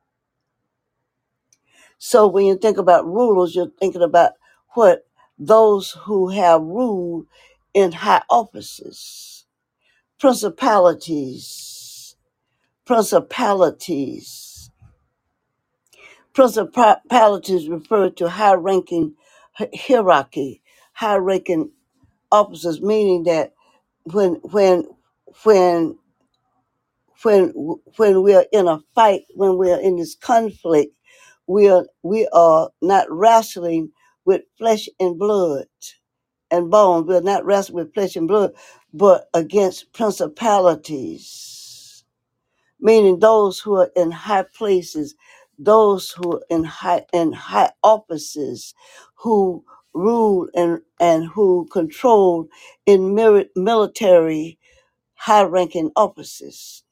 So when you think about rulers, you're thinking about what? Those who have ruled in high offices, principalities, principalities. Principalities refer to high ranking hierarchy, high ranking officers, meaning that when when when when when we are in a fight, when we are in this conflict, we are we are not wrestling with flesh and blood and bones. We are not wrestling with flesh and blood, but against principalities, meaning those who are in high places, those who are in high in high offices, who rule and and who control in mili- military high-ranking offices,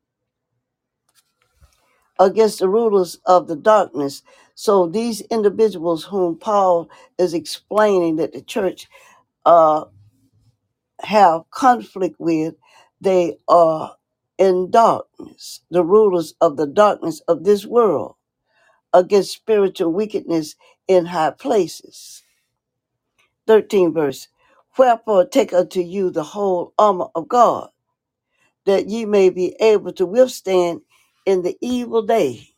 against the rulers of the darkness. So these individuals whom Paul is explaining that the church uh, have conflict with, they are in darkness, the rulers of the darkness of this world, against spiritual wickedness in high places. thirteenth verse. Wherefore take unto you the whole armor of God, that ye may be able to withstand in the evil day,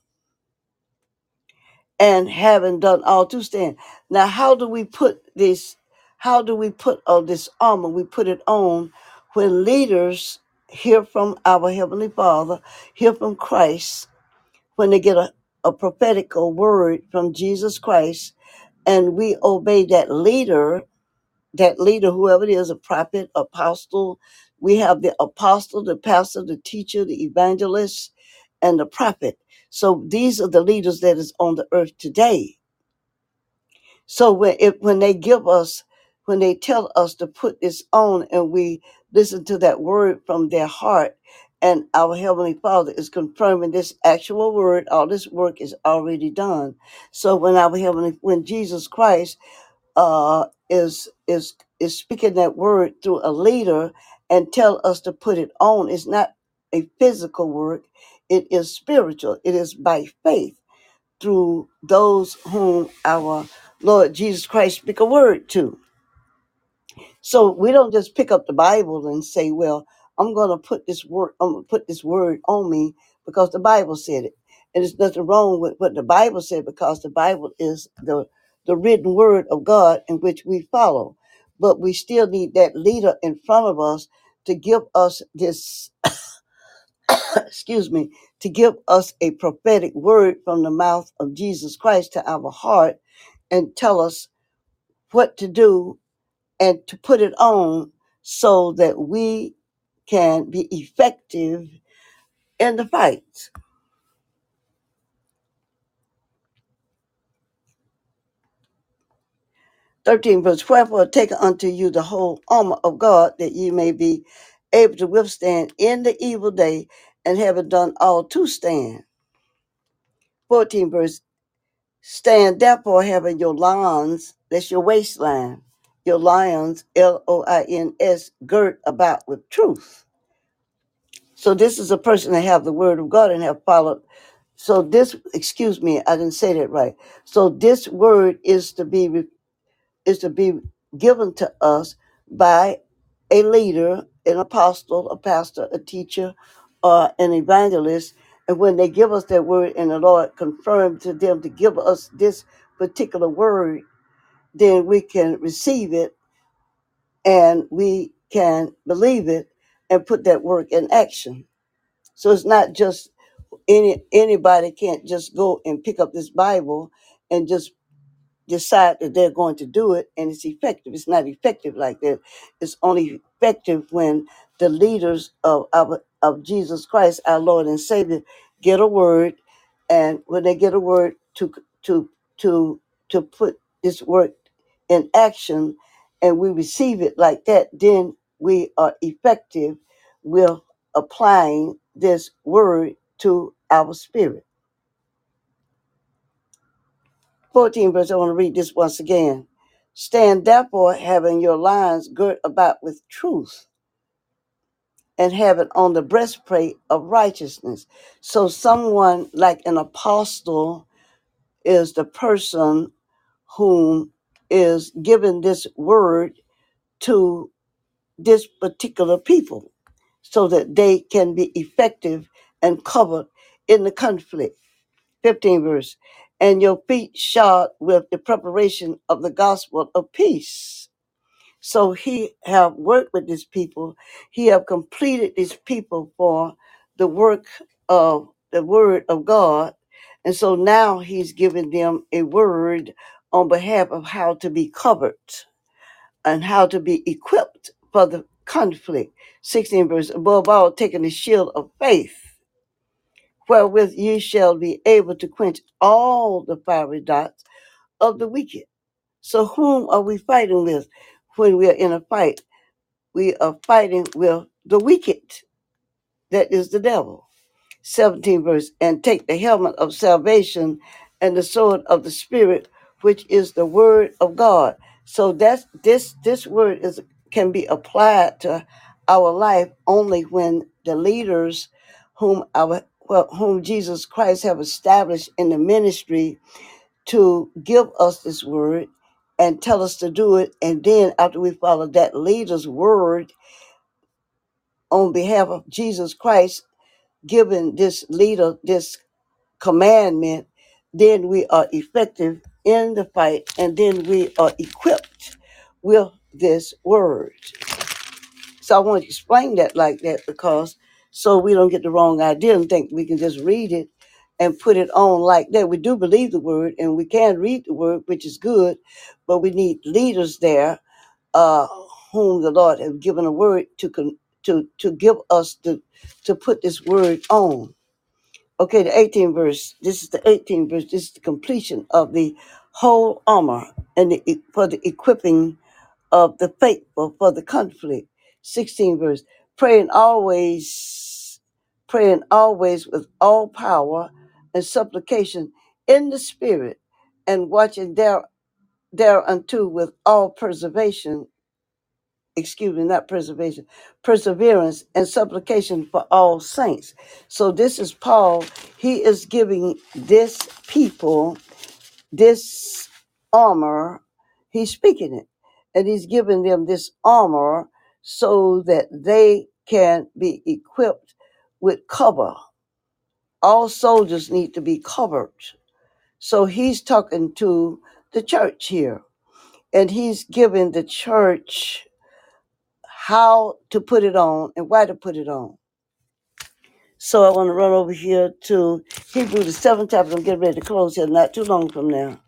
and having done all to stand. Now, how do we put this? How do we put all this armor? We put it on when leaders hear from our Heavenly Father, hear from Christ, when they get a, a prophetic word from Jesus Christ, and we obey that leader, that leader, whoever it is, a prophet, apostle. We have the apostle, the pastor, the teacher, the evangelist, and the prophet. So these are the leaders that is on the earth today. So when it, when they give us, when they tell us to put this on, and we listen to that word from their heart, and our Heavenly Father is confirming this actual word, all this work is already done. So when our Heavenly, when Jesus Christ uh, is is is speaking that word through a leader and tell us to put it on, it's not a physical work; it is spiritual. It is by faith through those whom our Lord Jesus Christ speak a word to. So we don't just pick up the Bible and say, "Well, I'm going to put this word, I'm going to put this word on me because the Bible said it." And there's nothing wrong with what the Bible said, because the Bible is the the written word of God in which we follow. But we still need that leader in front of us to give us this, excuse me, to give us a prophetic word from the mouth of Jesus Christ to our heart, and tell us what to do and to put it on, so that we can be effective in the fight. thirteen verse, wherefore take unto you the whole armor of God, that ye may be able to withstand in the evil day, and having done all to stand. fourteen verse, stand therefore having your loins, that's your waistline, your lions, L O I N S, girt about with truth. So this is a person that have the word of God and have followed. So this, excuse me, I didn't say that right. So this word is to be is to be given to us by a leader, an apostle, a pastor, a teacher, or an evangelist. And when they give us that word and the Lord confirmed to them to give us this particular word, then we can receive it and we can believe it and put that work in action. So it's not just any anybody can't just go and pick up this Bible and just decide that they're going to do it and it's effective. It's not effective like that. It's only effective when the leaders of, of, of Jesus Christ, our Lord and Savior, get a word, and when they get a word to to to to put this word in action and we receive it like that, then we are effective with applying this word to our spirit. fourteen verse, I want to read this once again. Stand therefore, having your loins girt about with truth, and having on the breastplate of righteousness. So, someone like an apostle is the person whom is given this word to this particular people so that they can be effective and covered in the conflict. fifteen verse, and your feet shod with the preparation of the gospel of peace. So he have worked with these people. He have completed these people for the work of the word of God. And so now he's giving them a word on behalf of how to be covered and how to be equipped for the conflict. sixteen verse, above all, taking the shield of faith, wherewith ye shall be able to quench all the fiery darts of the wicked. So whom are we fighting with when we are in a fight? We are fighting with the wicked, that is the devil. seventeen verse, and take the helmet of salvation and the sword of the Spirit, which is the word of God. So that's this this word is can be applied to our life only when the leaders whom our well, whom Jesus Christ have established in the ministry to give us this word and tell us to do it. And then after we follow that leader's word on behalf of Jesus Christ, giving this leader this commandment, then we are effective in the fight and then we are equipped with this word. So I want to explain that like that because so we don't get the wrong idea and think we can just read it and put it on like that. We do believe the word and we can read the word, which is good, but we need leaders there uh, whom the Lord has given a word to con- to to give us to to put this word on. Okay, the eighteenth verse. This is the eighteenth verse. This is the completion of the whole armor and the, e- for the equipping of the faithful for the conflict. sixteenth verse. Praying always, praying always with all power and supplication in the spirit, and watching there thereunto with all preservation, excuse me, not preservation, perseverance and supplication for all saints. So this is Paul. He is giving this people this armor. He's speaking it. And he's giving them this armor so that they can be equipped with cover. All soldiers need to be covered. So he's talking to the church here. And he's giving the church how to put it on and why to put it on. So I want to run over here to Hebrews the seventh chapter. I'm getting ready to close here not too long from now.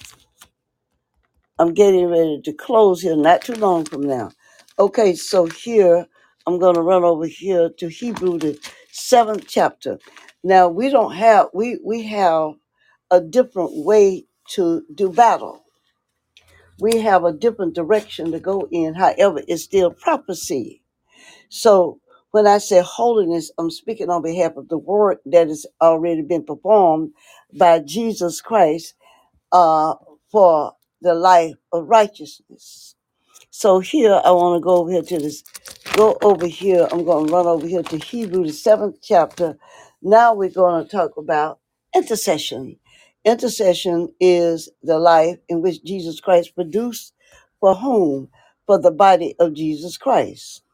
I'm getting ready to close here not too long from now. Okay, so here I'm going to run over here to Hebrew the seventh chapter. Now we don't have we we have a different way to do battle. We have a different direction to go in. However, it's still prophecy. So when I say holiness, I'm speaking on behalf of the work that has already been performed by Jesus Christ uh, for the life of righteousness. So here I want to go over here to this, go over here. I'm going to run over here to Hebrew, the seventh chapter. Now we're going to talk about intercession. Intercession is the life in which Jesus Christ produced for whom? For the body of Jesus Christ.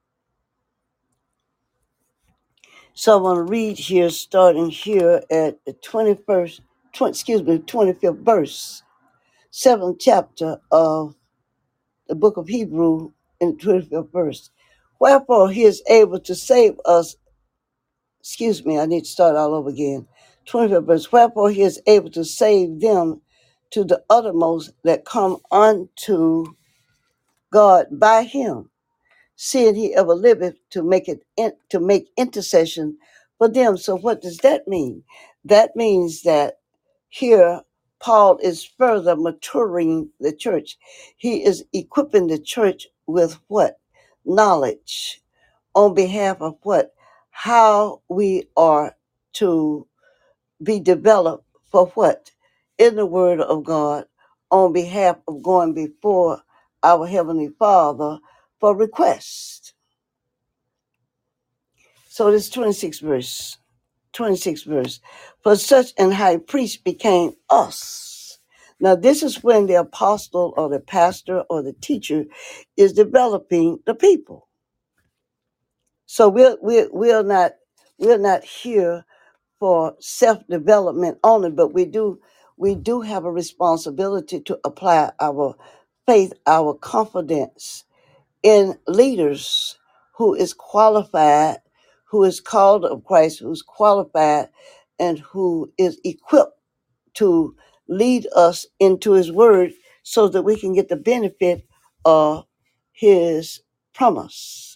So I'm going to read here, starting here at the twenty-first, twenty, excuse me, twenty-fifth verse, seventh chapter of the book of Hebrew in the twenty-fifth verse. Wherefore he is able to save us, excuse me, I need to start all over again. twenty-fifth verse. Wherefore he is able to save them to the uttermost that come unto God by him, seeing he ever liveth to make it in, to make intercession for them. So what does that mean? That means that here Paul is further maturing the church. He is equipping the church with what? Knowledge on behalf of what? How we are to be developed for what? In the word of God, on behalf of going before our Heavenly Father for request. So this twenty-sixth verse, twenty-sixth verse, for such an high priest became us. Now this is when the apostle or the pastor or the teacher is developing the people. So we're, we're, we're not we're not here for self-development only, but we do we do have a responsibility to apply our faith, our confidence in leaders who is qualified, who is called of Christ, who's qualified, and who is equipped to lead us into his word so that we can get the benefit of his promise.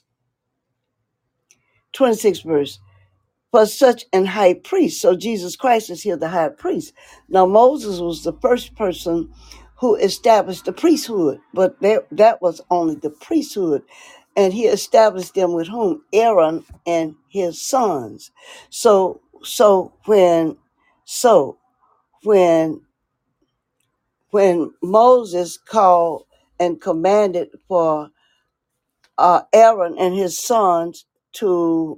twenty-sixth verse. For such an high priest. So Jesus Christ is here, the high priest. Now Moses was the first person who established the priesthood, but that, that was only the priesthood. And he established them with whom? Aaron and his sons. So so when so when when Moses called and commanded for uh, Aaron and his sons to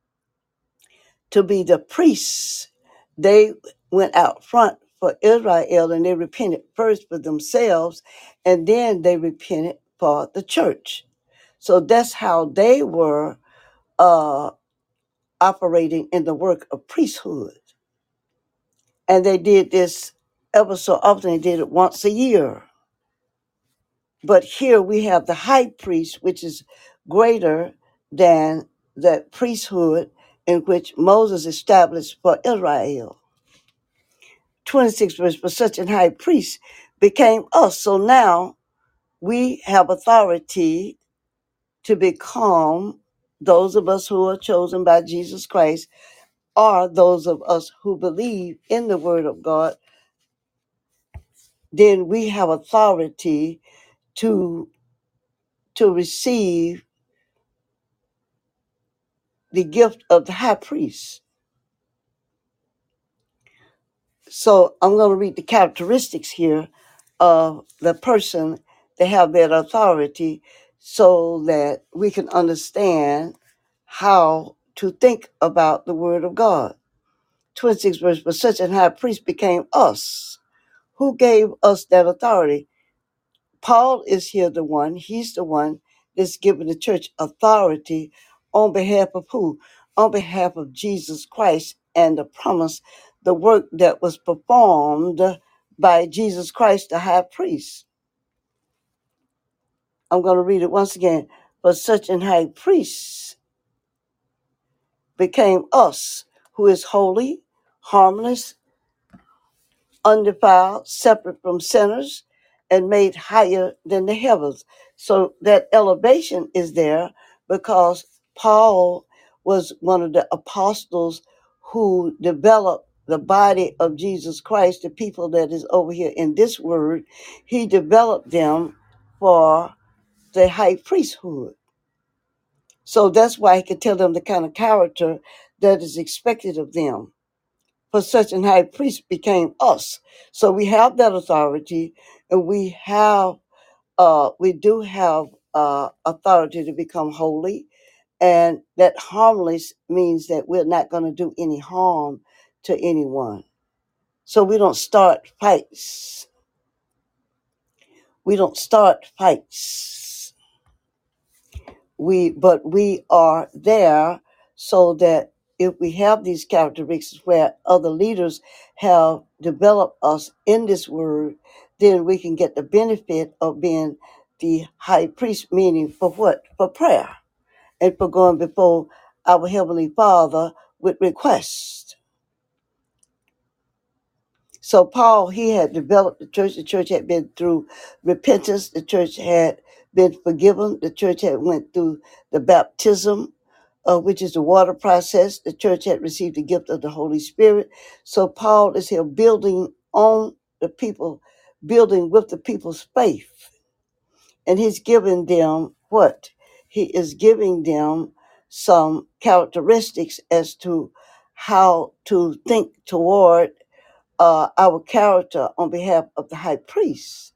to be the priests, they went out front for Israel and they repented first for themselves and then they repented for the church. So that's how they were uh, operating in the work of priesthood. And they did this ever so often. They did it once a year. But here we have the high priest, which is greater than the priesthood in which Moses established for Israel. twenty-sixth verse, but such an high priest became us. So now we have authority to become those of us who are chosen by Jesus Christ, or those of us who believe in the word of God. Then we have authority to, to receive the gift of the high priest. So I'm going to read the characteristics here of the person that have that authority so that we can understand how to think about the word of God. twenty-sixth verse, but such an high priest became us. Who gave us that authority? Paul is here the one, he's the one that's giving the church authority on behalf of who? On behalf of Jesus Christ and the promise, the work that was performed by Jesus Christ, the high priest. I'm going to read it once again. But such an high priest became us, who is holy, harmless, undefiled, separate from sinners, and made higher than the heavens. So that elevation is there because Paul was one of the apostles who developed the body of Jesus Christ, the people that is over here in this word. He developed them for the high priesthood. So that's why he could tell them the kind of character that is expected of them. For such an high priest became us. So we have that authority and we have uh, we do have uh, authority to become holy, and that harmless means that we're not going to do any harm to anyone. So we don't start fights. We don't start fights. We, but we are there so that if we have these characteristics where other leaders have developed us in this word, then we can get the benefit of being the high priest, meaning for what? For prayer and for going before our Heavenly Father with requests. So Paul, he had developed the church. The church had been through repentance. The church had been forgiven. The church had went through the baptism, uh, which is the water process. The church had received the gift of the Holy Spirit. So Paul is here building on the people, building with the people's faith. And he's giving them what? He is giving them some characteristics as to how to think toward uh, our character on behalf of the high priest.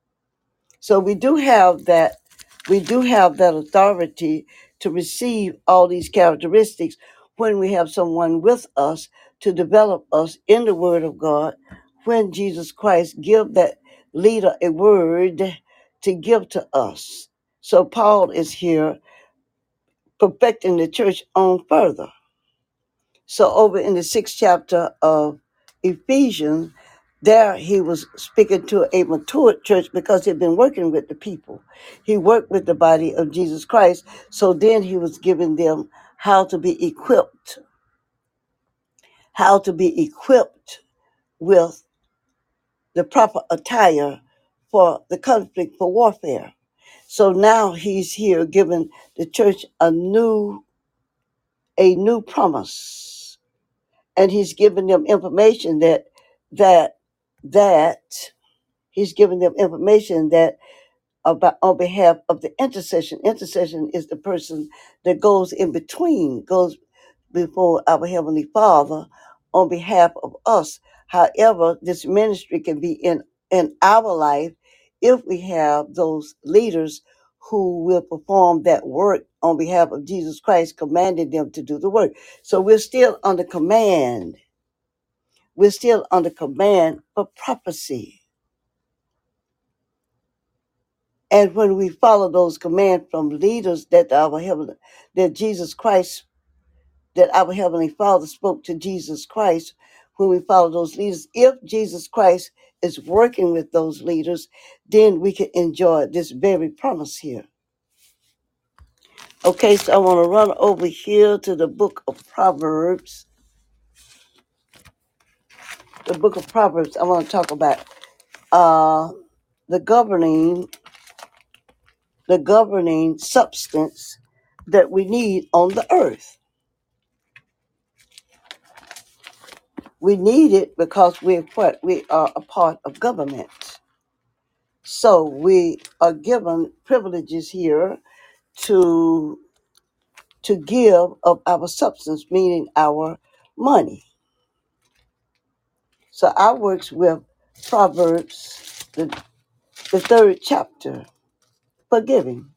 So we do have that, we do have that authority to receive all these characteristics when we have someone with us to develop us in the Word of God. When Jesus Christ give that leader a word to give to us. So Paul is here perfecting the church on further. So over in the sixth chapter of Ephesians, there he was speaking to a mature church because he'd been working with the people. He worked with the body of Jesus Christ. So then he was giving them how to be equipped, how to be equipped with the proper attire for the conflict, for warfare. So now he's here giving the church a new, a new promise. And he's giving them information that that that he's giving them information that about on behalf of the intercession. Intercession is the person that goes in between, goes before our Heavenly Father on behalf of us. However, this ministry can be in, in our life if we have those leaders who will perform that work on behalf of Jesus Christ, commanding them to do the work. So we're still under command. We're still under command for prophecy. And when we follow those commands from leaders that our heavenly, that Jesus Christ, that our Heavenly Father spoke to Jesus Christ, when we follow those leaders, if Jesus Christ is working with those leaders, then we can enjoy this very promise here. Okay, so I want to run over here to the book of Proverbs. The book of Proverbs, I want to talk about uh, the governing the governing substance that we need on the earth. We need it because we're what? We are a part of government. So we are given privileges here to to give of our substance, meaning our money. So I works with Proverbs, the, the third chapter, for giving.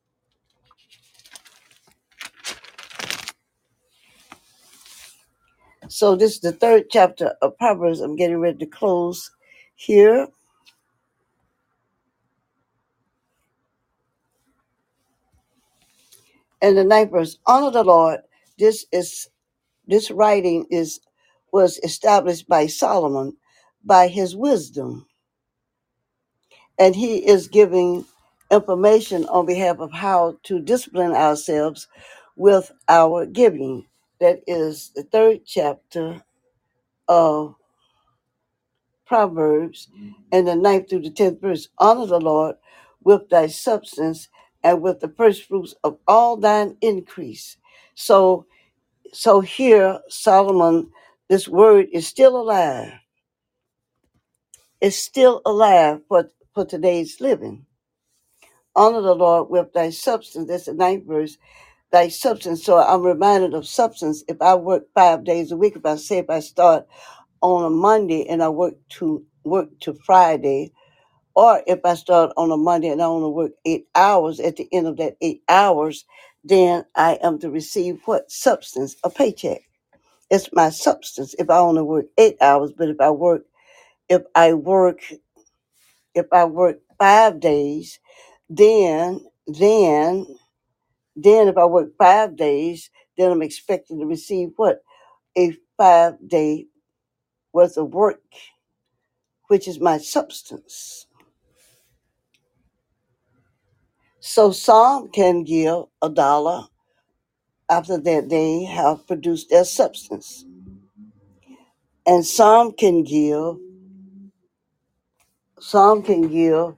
So this is the third chapter of Proverbs. I'm getting ready to close here. And the ninth verse, honor the Lord. This is this writing is was established by Solomon by his wisdom. And he is giving information on behalf of how to discipline ourselves with our giving. That is the third chapter of Proverbs and the ninth through the tenth verse. Honor the Lord with thy substance and with the first fruits of all thine increase. So So here, Solomon, this word is still alive. It's still alive for, for today's living. Honor the Lord with thy substance. That's the ninth verse. Thy substance. So I'm reminded of substance. If I work five days a week, if I say if I start on a Monday and I work to work to Friday, Or if I start on a Monday and I only work eight hours, at the end of that eight hours, then I am to receive what? Substance, a paycheck. It's my substance if I only work eight hours, but if I work, if I work, if I work five days, then, then, then if I work five days, then I'm expected to receive what? A five day worth of work, which is my substance. So some can give a dollar after that they have produced their substance. And some can give, some can give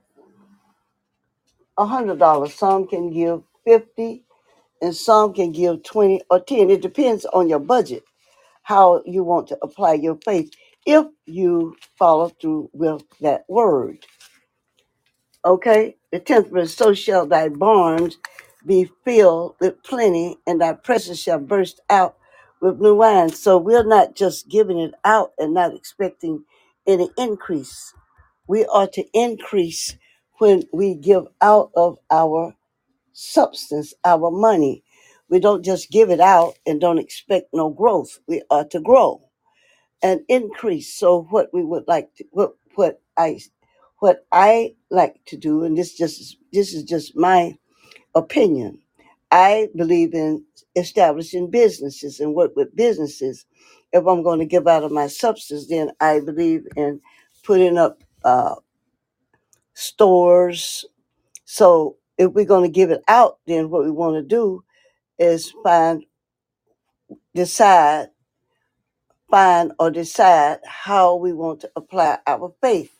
a hundred dollars, some can give fifty, and some can give twenty or ten. It depends on your budget, how you want to apply your faith if you follow through with that word. Okay? The tenth verse, so shall thy barns be filled with plenty, and thy presses shall burst out with new wine. So we're not just giving it out and not expecting any increase. We are to increase when we give out of our substance, our money. We don't just give it out and don't expect no growth. We are to grow and increase. So what we would like to, what what I what I like to do, and this just this is just my opinion. I believe in establishing businesses and work with businesses. If I'm going to give out of my substance, then I believe in putting up uh, stores. So if we're going to give it out, then what we want to do is find, decide, find or decide how we want to apply our faith.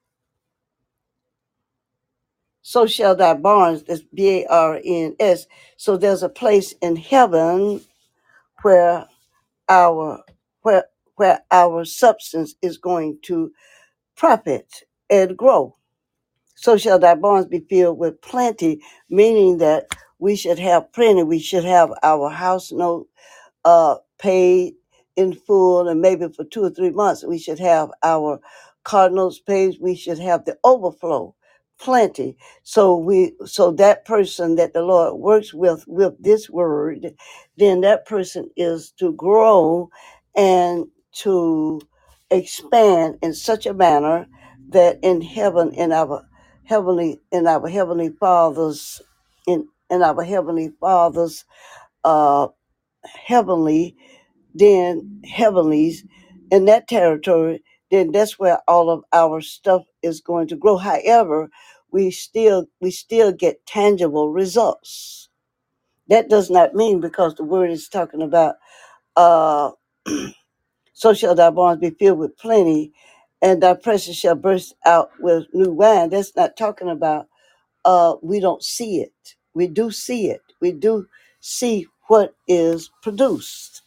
So shall thy barns, that's B A R N S. So there's a place in heaven where our where where our substance is going to profit and grow. So shall thy barns be filled with plenty, meaning that we should have plenty. We should have our house note uh, paid in full, and maybe for two or three months we should have our cardinals paid. We should have the overflow, plenty. So we, so that person that the Lord works with with this word, then that person is to grow and to expand in such a manner that in heaven, in our heavenly, in our heavenly Father's, in in our heavenly Father's uh heavenly, then heavenlies in that territory, then that's where all of our stuff is going to grow. However, we still we still get tangible results. That does not mean, because the word is talking about uh so shall thy barns be filled with plenty, and thy presses shall burst out with new wine. That's not talking about uh we don't see it. We do see it. We do see what is produced.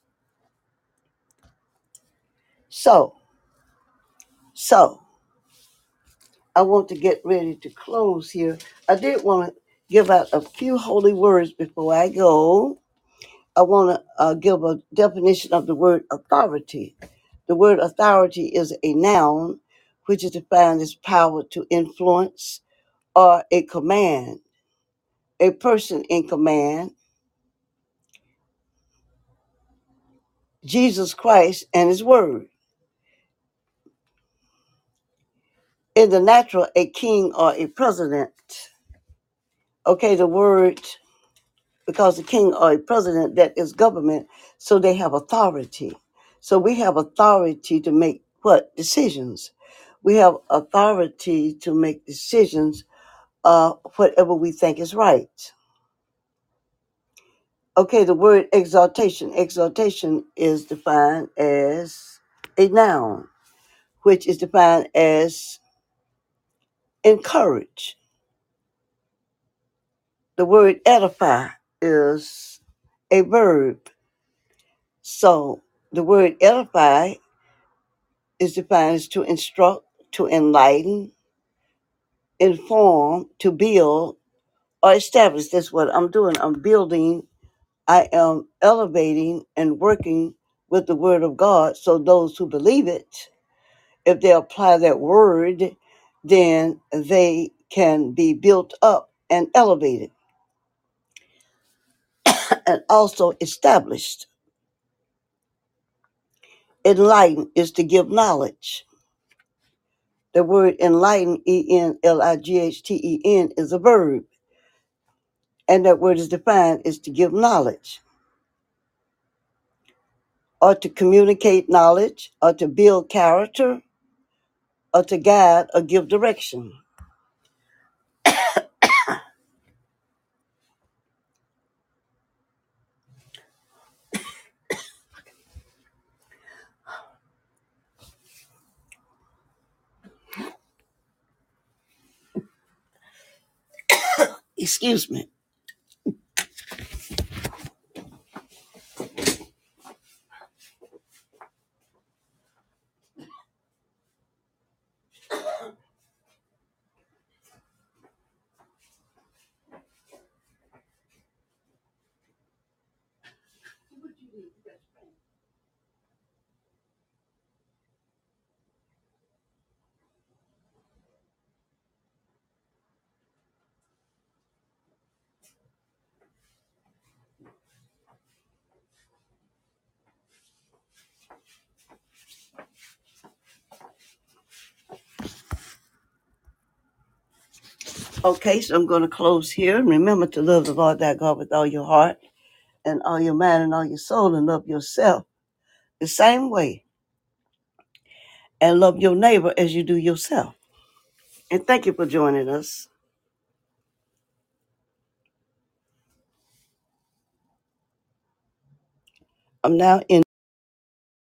So, so I want to get ready to close here. I did want to give out a few holy words before I go. I want to uh, give a definition of the word authority. The word authority is a noun which is defined as power to influence or a command. A person in command, Jesus Christ and his word. In the natural, a king or a president. Okay, the word, because the king or a president, that is government, so they have authority. So we have authority to make what? Decisions. We have authority to make decisions, uh, whatever we think is right. Okay, the word exaltation. Exaltation is defined as a noun, which is defined as encourage. The word edify is a verb. So the word edify is defined as to instruct, to enlighten, inform, to build, or establish. That's what I'm doing. I'm building, I am elevating and working with the word of God. So those who believe it, if they apply that word, then they can be built up and elevated and also established. Enlighten is to give knowledge. The word enlighten, E N L I G H T E N, is a verb. And that word is defined is to give knowledge, or to communicate knowledge, or to build character, or to guide or give direction. Excuse me. Okay, so I'm going to close here. Remember to love the Lord thy God with all your heart and all your mind and all your soul, and love yourself the same way, and love your neighbor as you do yourself. And thank you for joining us. I'm now in